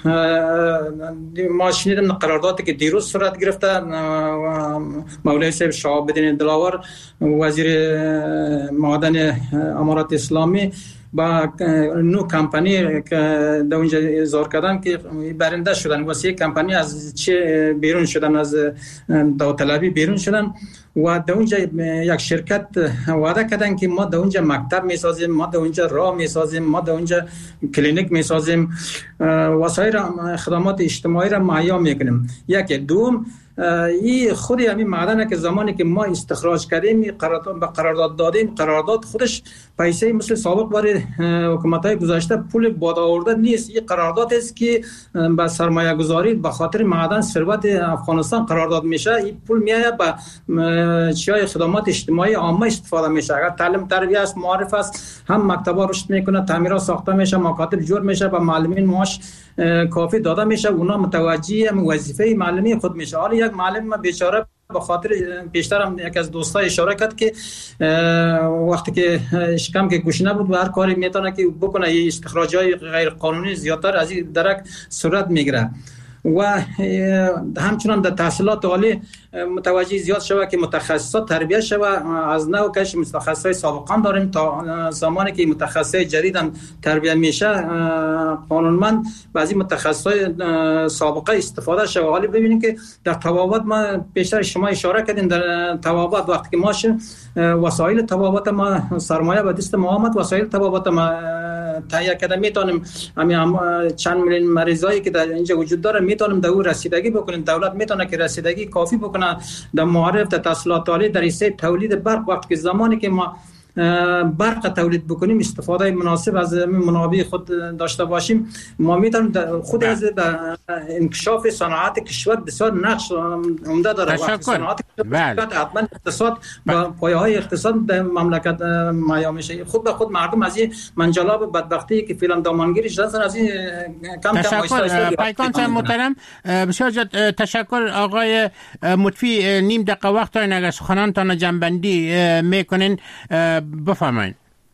ما شنیدیم قراردادی که دیروز صورت گرفته مولوی صاحب شهاب الدین دلاور وزیر معدن امارات اسلامی با نو کمپانی که در اونجا اظهار کردن که برنده شدن و سه کمپانی از چه بیرون شدن، از داوطلبی بیرون شدن و در اونجا یک شرکت وعده کردن که ما در اونجا مکتب میسازیم، ما در اونجا راه میسازیم، ما در اونجا کلینیک میسازیم، وسایل خدمات اجتماعی را مهیا میکنیم. یک دوم این خودی همین معدنه که زمانی که ما استخراج کردیم قرارداد به قرارداد دادیم، قرارداد خودش پیسه مثل سابق برای حکومت‌های گذشته پول باد آورده نیست. این قرارداد است که با سرمایه گذاری به خاطر معدن ثروت افغانستان قرارداد میشه. این پول میاد به چیای خدمات اجتماعی عامه استفاده میشه. اگر تعلیم تربیت است، معارف است، هم مکتبا رشد میکنه، تعمیرات ساخته میشه، مکاتب جور میشه، به معلمین معاش کافی داده میشه، اونا متوجه وظیفه معلمی خود میشه. حالا یک معلم بیچاره به خاطر بیشتر هم یک از دوستای اشاره کرد که وقتی که شکم که گوشنه بود و هر کاری میتونه که بکنه، یه استخراجای غیر قانونی زیادتر از این درک صورت میگیره و همچنان در تحصیلات عالی متوجه زیاد شوه که متخصصات تربیت شوه. از نو کش متخصصای سابقان داریم تا زمانی که متخصصای جدید هم تربیت میشه قانونمند بعضی متخصصای سابقه استفاده شوه. حالی ببینیم که در طبابت ما بیشتر شما اشاره کردین، در طبابت وقتی که ما وسایل طبابت ما سرمایه به دست ما آمد، وسایل طبابت ما تهیه کرده میتونیم همین چند میلیون مریضایی که در اینجا وجود داره میتونیم در او رسیدگی بکنیم. دولت میتونه که رسیدگی کافی بکنه در معارف، در تحصیلات عالی، در حصه تولید برق. وقتی که زمانی که ما برق تولید بکنیم، استفاده مناسب از منابع خود داشته باشیم، ما میتونیم خود از انکشاف صنعت کشور بسیار نقش عمده داره. وقتی صنعت کشور حتما اقتصاد با پایه‌های اقتصاد در مملکت مایا میشه. خود به خود مردم از این منجلاب بدبختی که فعلا دامنگیری شدن از این کم کم تشکر پیکان صاحب محترم. بسیار زیاد تشکر آقای مطفی. نیم دقیقه وقت دارین، اگر سخنانتان جنبندی میکنین بفرمایید.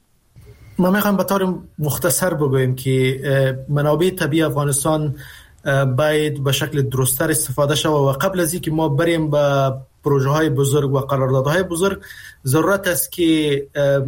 ما میخوایم به طور مختصر بگویم که منابع طبیعی افغانستان باید به شکل درست‌تر استفاده شود و قبل از اینکه ما بریم به پروژه های بزرگ و قراردادهای بزرگ، ضرورت است که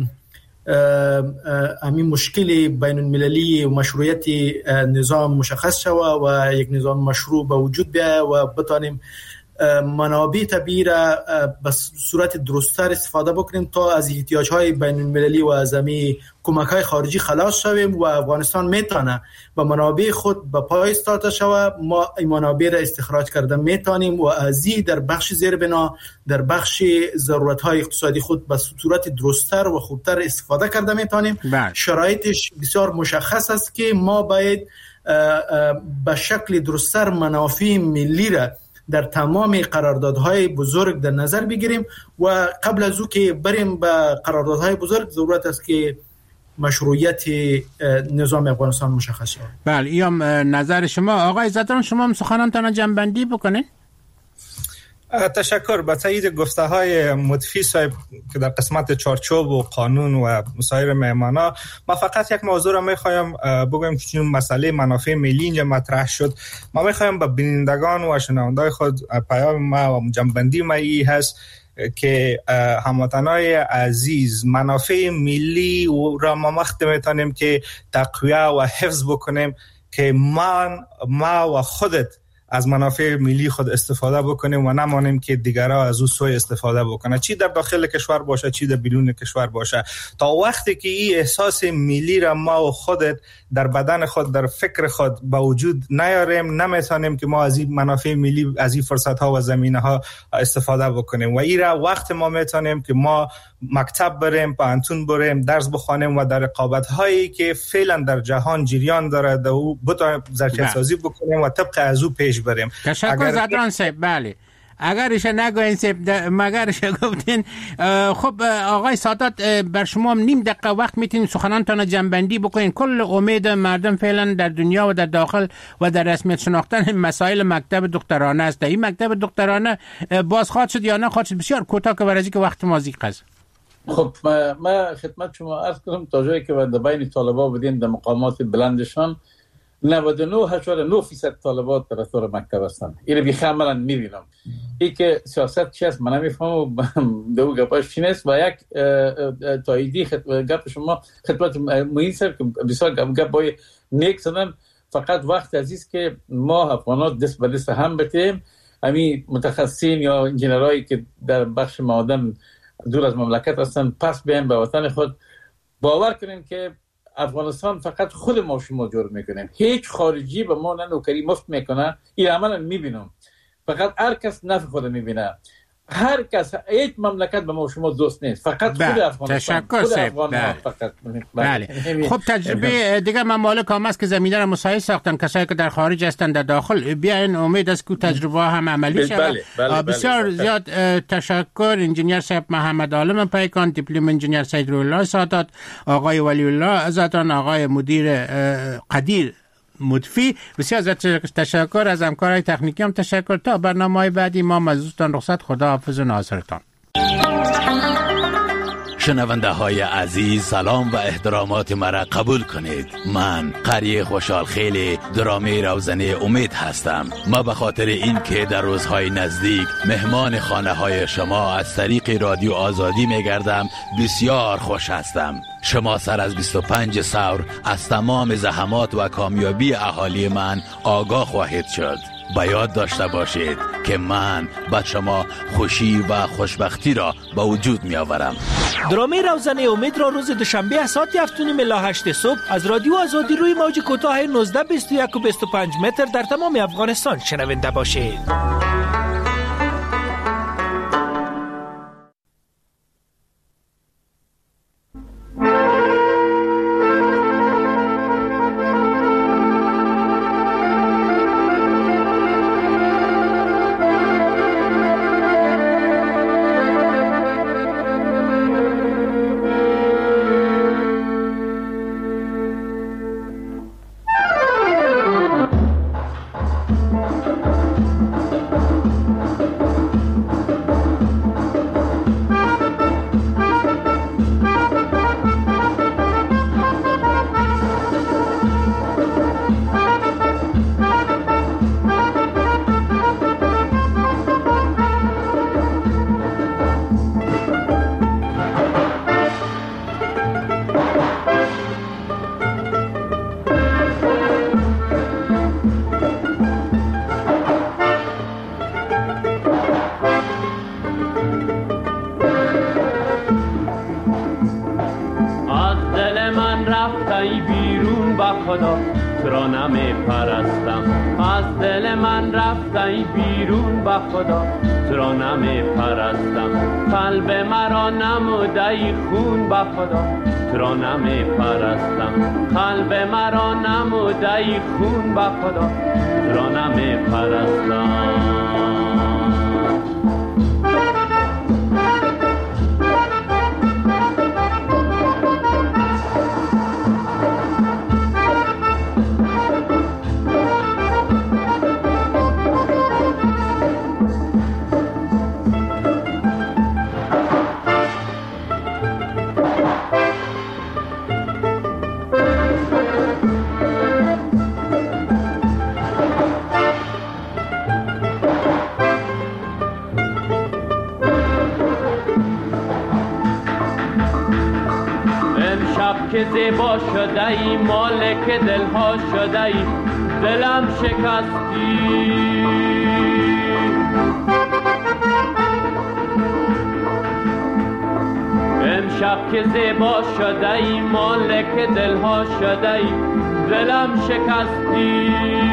همین مشکل بین المللی و مشروعیت نظام مشخص شود و یک نظام مشروع به وجود بیاید و بتانیم منابع طبیعی را به صورت درست‌تر استفاده بکنیم تا از احتیاج‌های بین المللی و از همین کمک‌های خارجی خلاص شویم و افغانستان میتونه به منابع خود به پای استاده شود. ما این منابع را استخراج کرده میتونیم و از این در بخش زیربنا، در بخش ضرورت‌های اقتصادی خود به صورت درست‌تر و خوبتر استفاده کرده میتونیم. شرایطش بسیار مشخص است که ما باید به شکل درست‌تر منافع ملی را در تمام قراردادهای بزرگ در نظر بگیریم و قبل از او که بریم به قراردادهای بزرگ ضرورت است که مشروعیت نظام افغانستان مشخص شود. بله، ایام نظر شما. آقای زدران شما هم سخنانتان جنبندی بکنین. تشکر. با تایید گفته های مطفی صاحب که در قسمت چارچوب و قانون و مسائل میمانا، ما فقط یک موضوع را میخوایم بگویم که چون مسئله منافع ملی اینجا مطرح شد، ما میخوایم با بینندگان و شنوندگان خود پیام ما و جنبندی ما ای هست که هموطنای عزیز منافع ملی را ما وقت میتونیم که تقویه و حفظ بکنیم که من ما و خودت از منافع ملی خود استفاده بکنیم و نمانیم که دیگرها از او سوء استفاده بکنه، چی در داخل کشور باشه چی در بیرون کشور باشه. تا وقتی که این احساس ملی را ما و خودت در بدن خود، در فکر خود با وجود نیاریم، نمیتونیم که ما از این منافع ملی، از این فرصت ها و زمینه ها استفاده بکنیم. و این را وقت ما میتونیم که ما مکتب بریم، پانتون بریم، درس بخوانیم و در رقابت هایی که فعلا در جهان جریان داره در او بتونیم ظرفیت سازی بکنیم و طبق از او پیش بریم. تشکر زدران صاحب. بله، اگرش نگوین صاحب مگرش گفتین. خب آقای سادات، بر شما هم نیم دقیقه وقت میتونید سخنانتان جنبندی بکنین. کل امید مردم فعلا در دنیا و در داخل و در رسمیت شناختن مسائل مکتب دکترانه است. این مکتب دکترانه باز خواهد شد یا نه خواهد شد؟ بسیار کوتاه که برای که وقت ما زیق است. خب ما خدمت شما عرض کنم تا جایی که در بین طالبا بودین در مقامات بلندشان نود و نه اشاره نه درصد طالبات طرفدار مکتب هستند. اینو بیخاملا میبینم. این که سیاست چی است من نمیفهمم. دو گپاش چی است و یک تاییدی گپ شما خدمت معین صاحب که بسیار گپ بای نیک زدن. فقط وقت عزیز که ما افغانات دست به دست هم بتیم، همین متخصصین یا انجینرایی که در بخش معادن دور از مملکت هستن پس بیایم به وطن خود. باور کنیم که افغانستان فقط خود ما شما جور میکنیم، هیچ خارجی به ما نه نوکری مفت میکنه. این عملا میبینم فقط هر کس نفع خود میبینه. هر کس، هیچ مملکت به ما شما دوست نیست، فقط خود افغانستان. تشکر سید. فقط بله. خب تجربه دیگه ممالک هم است که زمینه را مساعد ساختن، کسایی که در خارج هستند در داخل بیاین، امید است که تجربه هم عملی شود. بله، بله، بسیار بله، زیاد تشکر. انجینیر صاحب محمد عالم پیکان، دیپلم انجینیر سید روح‌الله سادات، آقای ولی الله عزتان، آقای مدیر قدیر مدفی، بسیار از تشکر. از همکارای تکنیکی هم تشکر. تا برنامه بعدی ما مزدورتان رخصت. خدا حافظ و ناصرتان. شنونده های عزیز، سلام و احترامات مرا قبول کنید. من قری خوشحال خیلی درامه روزنه امید هستم. ما به خاطر این که در روزهای نزدیک مهمان خانه های شما از طریق رادیو آزادی میگردم بسیار خوش هستم. شما سر از بیست و پنج سور از تمام زحمات و کامیابی اهالی من آگاه خواهید شد. با یاد داشته باشید که من به شما خوشی و خوشبختی را به وجود می آورم. درامه روزنه امید را روز دوشنبه ساعت هفت و نیم الی هشت صبح از رادیو آزادی روی موج کوتاه نوزده بیست و یک و بیست و پنج متر در تمام افغانستان شنونده باشید. قلب مرا نموده خون با خدا را نمی پرستم. که زیبا شده ای، مالک دلها شده ای، دلم شکستی. امشب که زیبا شده ای، مالک دلها شده ای، دلم شکستی.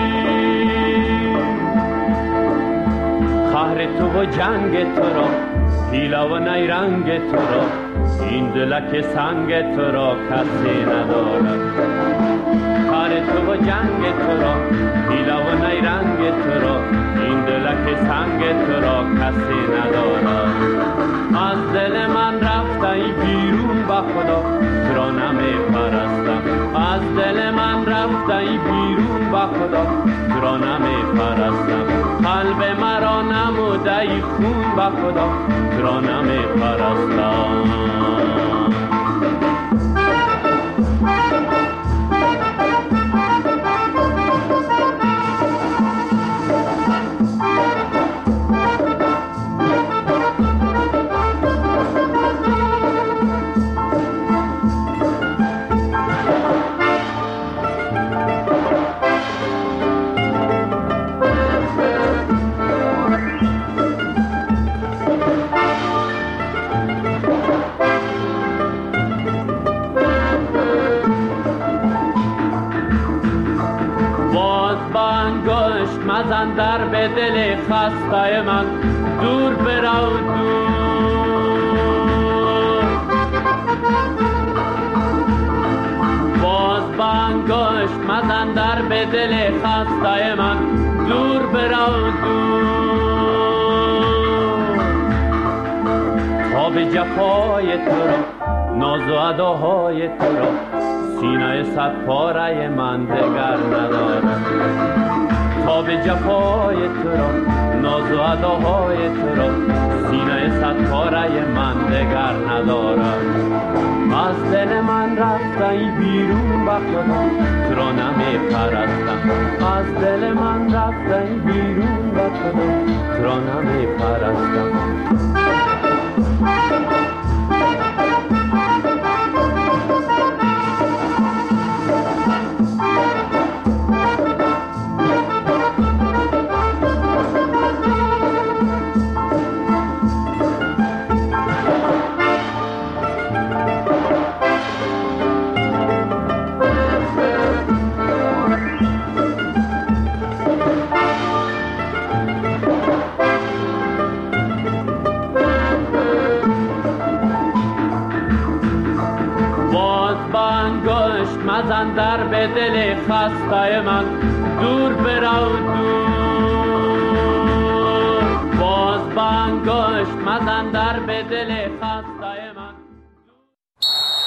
قهر تو و جنگ تو را، حیله و نیرنگ تو را، این دلک سنگ تو را کسی ندارد. قهر تو و جنگ تو را، حیله و نیرنگ تو را، این دلک سنگ تو را کسی ندارد. از دل من رفته ای بیرون به خدا، تو را نمی پرستم. از دل من رفته ای بیرون به خدا، تو را نمی پرستم. قلب مرا نموده ای خون به خدا، تو را نمی پرستم. مزن در به دل خسته من دور برو دور باز بانگشت مزن در به دل خسته من دور برو دور تا به جفای تو را ناز و اداهای تو را سینه صد پاره من دگر ندارد تا به جفای تو را ناز و اداهای تو را سینه صد پاره من دگر ندارد از دل من رفته بیرون به خدا تو را نمی پرستم از دل من رفته بیرون به خدا تو را نمی پرستم مزن در به دل خسته من دور برو دور باز بانگشت مزن در به دل خسته